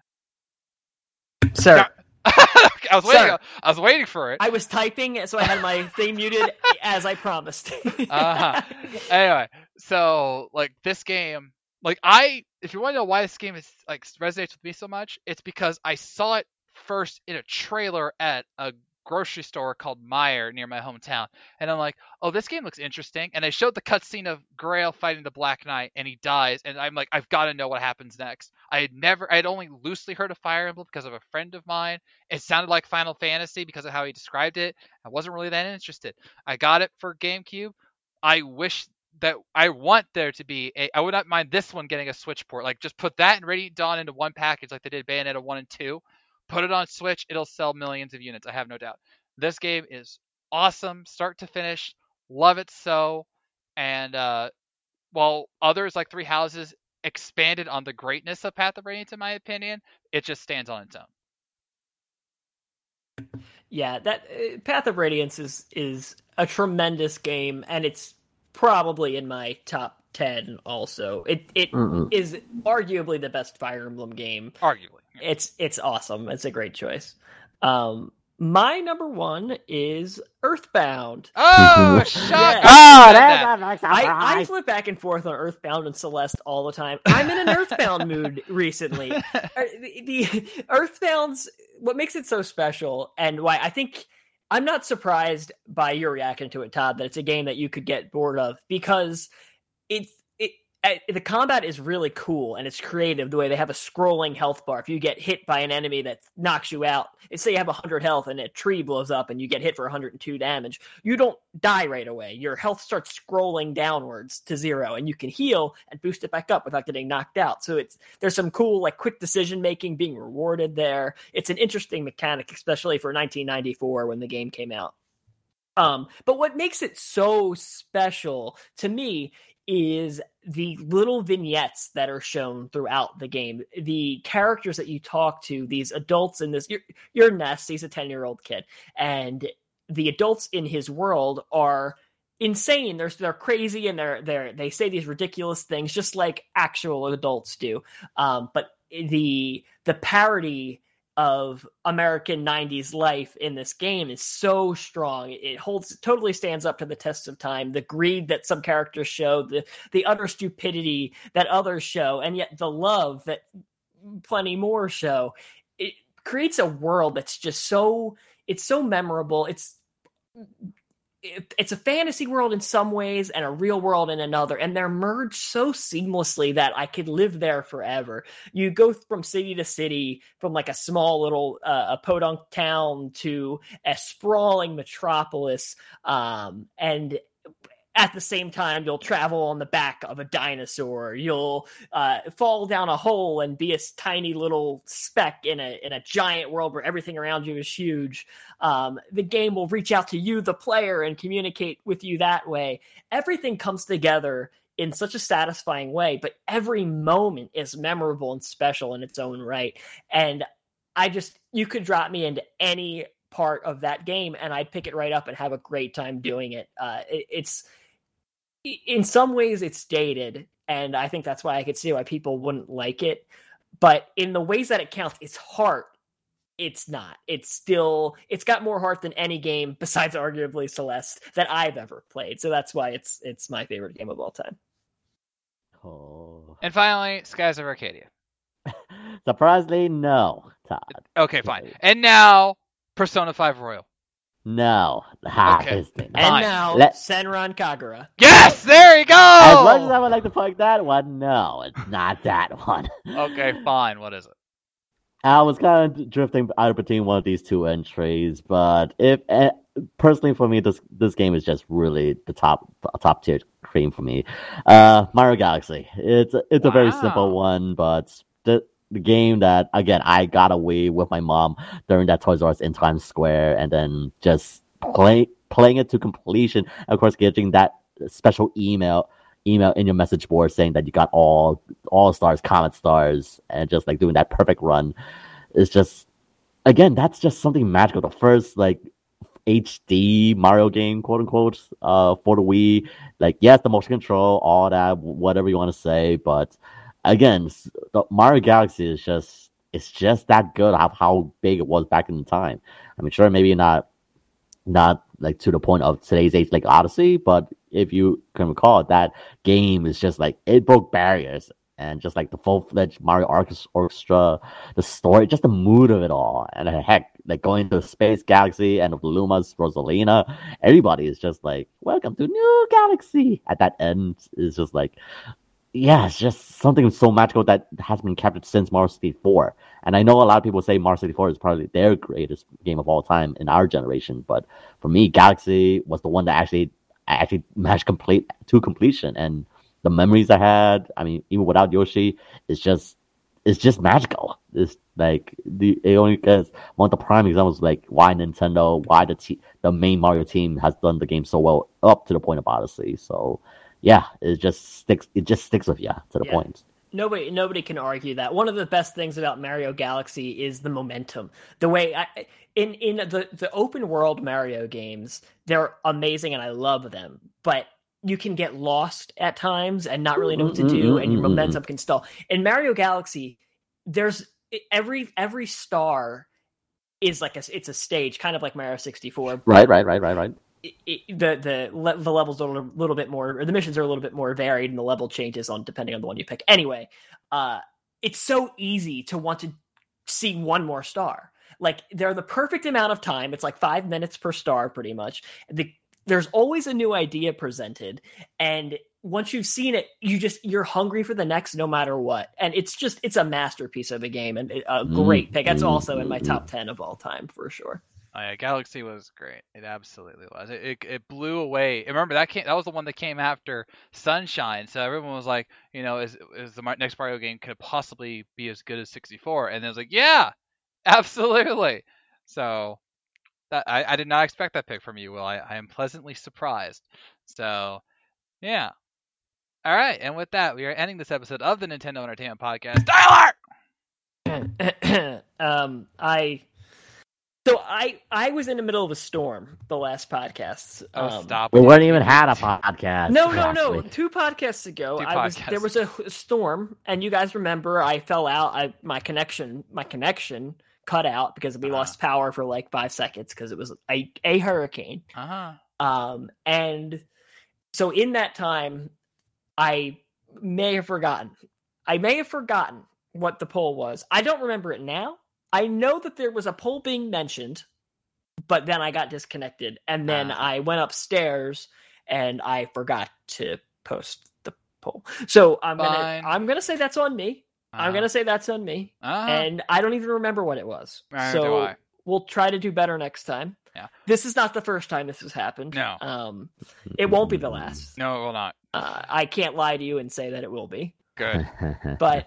Sir. I was waiting for it. I was typing, so I had my thing muted as I promised. Anyway, so like this game, like if you want to know why this game is like resonates with me so much, it's because I saw it first in a trailer at a grocery store called Meijer near my hometown, and I'm like, oh, this game looks interesting. And they showed the cutscene of Grail fighting the Black Knight, and he dies, and I'm like, I've got to know what happens next. I had only loosely heard of Fire Emblem because of a friend of mine. It sounded like Final Fantasy because of how he described it. I wasn't really that interested. I got it for GameCube. I want there to be I would not mind this one getting a Switch port. Like, just put that and Radiant Dawn into one package like they did Bayonetta 1 and 2. Put it on Switch, it'll sell millions of units, I have no doubt. This game is awesome, start to finish. Love it so. And while others like Three Houses expanded on the greatness of Path of Radiance, in my opinion, it just stands on its own. Yeah, that Path of Radiance is a tremendous game, and it's probably in my top 10 also. It is arguably the best Fire Emblem game. Arguably. Yeah. It's awesome. It's a great choice. My number one is Earthbound. Oh, shut up! I flip back and forth on Earthbound and Celeste all the time. I'm in an Earthbound mood recently. The Earthbound's what makes it so special, and why I think I'm not surprised by your reaction to it, Todd, that it's a game that you could get bored of, because the combat is really cool and it's creative. The way they have a scrolling health bar. If you get hit by an enemy that knocks you out, say you have 100 health and a tree blows up and you get hit for 102 damage, you don't die right away. Your health starts scrolling downwards to 0, and you can heal and boost it back up without getting knocked out. So there's some cool like quick decision making being rewarded there. It's an interesting mechanic, especially for 1994 when the game came out. But what makes it so special to me is the little vignettes that are shown throughout the game. The characters that you talk to, these adults in this, your Ness, he's a 10-year-old kid, and the adults in his world are insane. They're crazy, and they say these ridiculous things just like actual adults do. But the parody of American 90s life in this game is so strong. It totally stands up to the test of time. The greed that some characters show, the utter stupidity that others show, and yet the love that plenty more show. It creates a world that's just so memorable. It's a fantasy world in some ways and a real world in another, and they're merged so seamlessly that I could live there forever. You go from city to city, from like a small little a podunk town to a sprawling metropolis, and at the same time, you'll travel on the back of a dinosaur. You'll fall down a hole and be a tiny little speck in a giant world where everything around you is huge. The game will reach out to you, the player, and communicate with you that way. Everything comes together in such a satisfying way, but every moment is memorable and special in its own right. And you could drop me into any part of that game and I'd pick it right up and have a great time doing it. It's in some ways it's dated, and I think that's why I could see why people wouldn't like it. But in the ways that it counts, its heart, it's not. It's got more heart than any game besides arguably Celeste that I've ever played. So that's why it's my favorite game of all time. Oh. And finally, Skies of Arcadia. Surprisingly, no, Todd. Okay, fine. And now, Persona 5 Royal. No. Okay. And now, Senran Kagura. Yes, there you go! As much as I would like to plug that one, no, it's not that one. Okay, fine. What is it? I was kind of drifting out between one of these two entries, but personally for me, this game is just really the top tier cream for me. Mario Galaxy. It's a very simple one, but the game that, again, I got away with my mom during that Toys R Us in Times Square, and then just playing it to completion. Of course, getting that special email in your message board saying that you got all stars, comet stars, and just like doing that perfect run is just, again, that's just something magical. The first HD Mario game, quote unquote, for the Wii. Like, yes, the motion control, all that, whatever you want to say, but again, the Mario Galaxy is just that good of how big it was back in the time. I mean, sure, maybe not like to the point of today's age like Odyssey, but if you can recall, that game is just like it broke barriers. And just like the full-fledged Mario Orchestra, the story, just the mood of it all, and heck, like going to Space Galaxy and with Luma's Rosalina, everybody is just like, "Welcome to New Galaxy." At that end, is just like, yeah, it's just something so magical that has been captured since Mario 64. And I know a lot of people say Mario 64 is probably their greatest game of all time in our generation, but for me, Galaxy was the one that actually matched to completion. And the memories I had, I mean, even without Yoshi, it's just magical. It's like it only gets one of the prime examples, like why Nintendo, why the main Mario team has done the game so well up to the point of Odyssey. So yeah, it just sticks with you to the point. Nobody can argue that. One of the best things about Mario Galaxy is the momentum. The way in the open world Mario games, they're amazing and I love them, but you can get lost at times and not really know what to do, and your momentum can stall. In Mario Galaxy, there's every star is like it's a stage, kind of like Mario 64. Right. The levels are a little bit more, or the missions are a little bit more varied, and the level changes depending on the one you pick. Anyway, it's so easy to want to see one more star. Like, they're the perfect amount of time. It's like 5 minutes per star, pretty much. There's always a new idea presented, and once you've seen it, you're hungry for the next, no matter what. And it's a masterpiece of a game, and a great pick. That's also in my top 10 of all time for sure. Oh yeah, Galaxy was great. It absolutely was. It blew away. Remember that was the one that came after Sunshine. So everyone was like, is the next Mario game could possibly be as good as 64? And it was like, yeah, absolutely. So I did not expect that pick from you, Will. I am pleasantly surprised. So yeah. All right, and with that, we are ending this episode of the Nintendo Entertainment Podcast. Tyler! I was in the middle of a storm the last podcast. Stop. We weren't even had a podcast. No. 2 podcasts ago, there was a storm, and you guys remember I fell out. My connection cut out because we lost power for like 5 seconds because it was a hurricane. And so in that time, I may have forgotten what the poll was. I don't remember it now. I know that there was a poll being mentioned, but then I got disconnected, and then I went upstairs and I forgot to post the poll. So I'm gonna say that's on me. I'm gonna say that's on me, and I don't even remember what it was. So we'll try to do better next time. Yeah, this is not the first time this has happened. No, it won't be the last. No, it will not. I can't lie to you and say that it will be. Good, but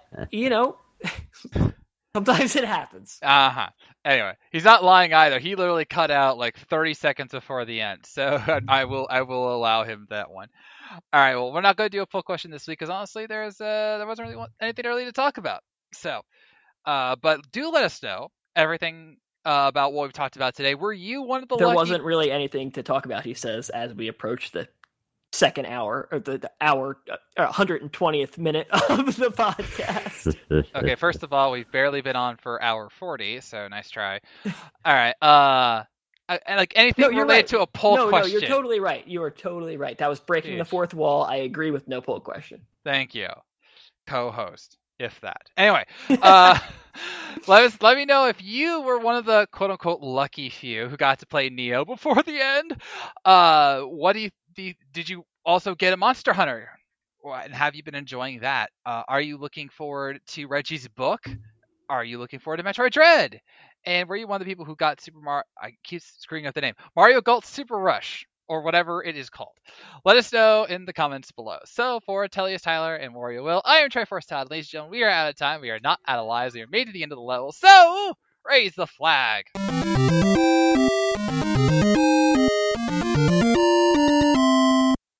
sometimes it happens. Anyway, he's not lying either. He literally cut out like 30 seconds before the end, so I will allow him that one. All right, well, we're not going to do a poll question this week because honestly, there wasn't really anything really to talk about. So, but do let us know everything about what we've talked about today. Were you one of the There wasn't really anything to talk about, he says, as we approach the second hour, or the hour, 120th minute of the podcast. Okay, first of all, we've barely been on for hour 40, so nice try. All right, like anything related to a poll question. No, you're totally right. You are totally right. That was breaking the fourth wall. I agree with no poll question. Thank you, co-host, if that. Anyway, let me know if you were one of the quote unquote lucky few who got to play Neo before the end. What do you? Did you also get a Monster Hunter? And have you been enjoying that? Are you looking forward to Reggie's book? Are you looking forward to Metroid Dread? And were you one of the people who got Super Mario? I keep screwing up the name. Mario Golf Super Rush, or whatever it is called. Let us know in the comments below. So for Tellius Tyler and Wario Will, I am Triforce Todd. Ladies and gentlemen, we are out of time. We are not out of lives. We are made to the end of the level. So raise the flag.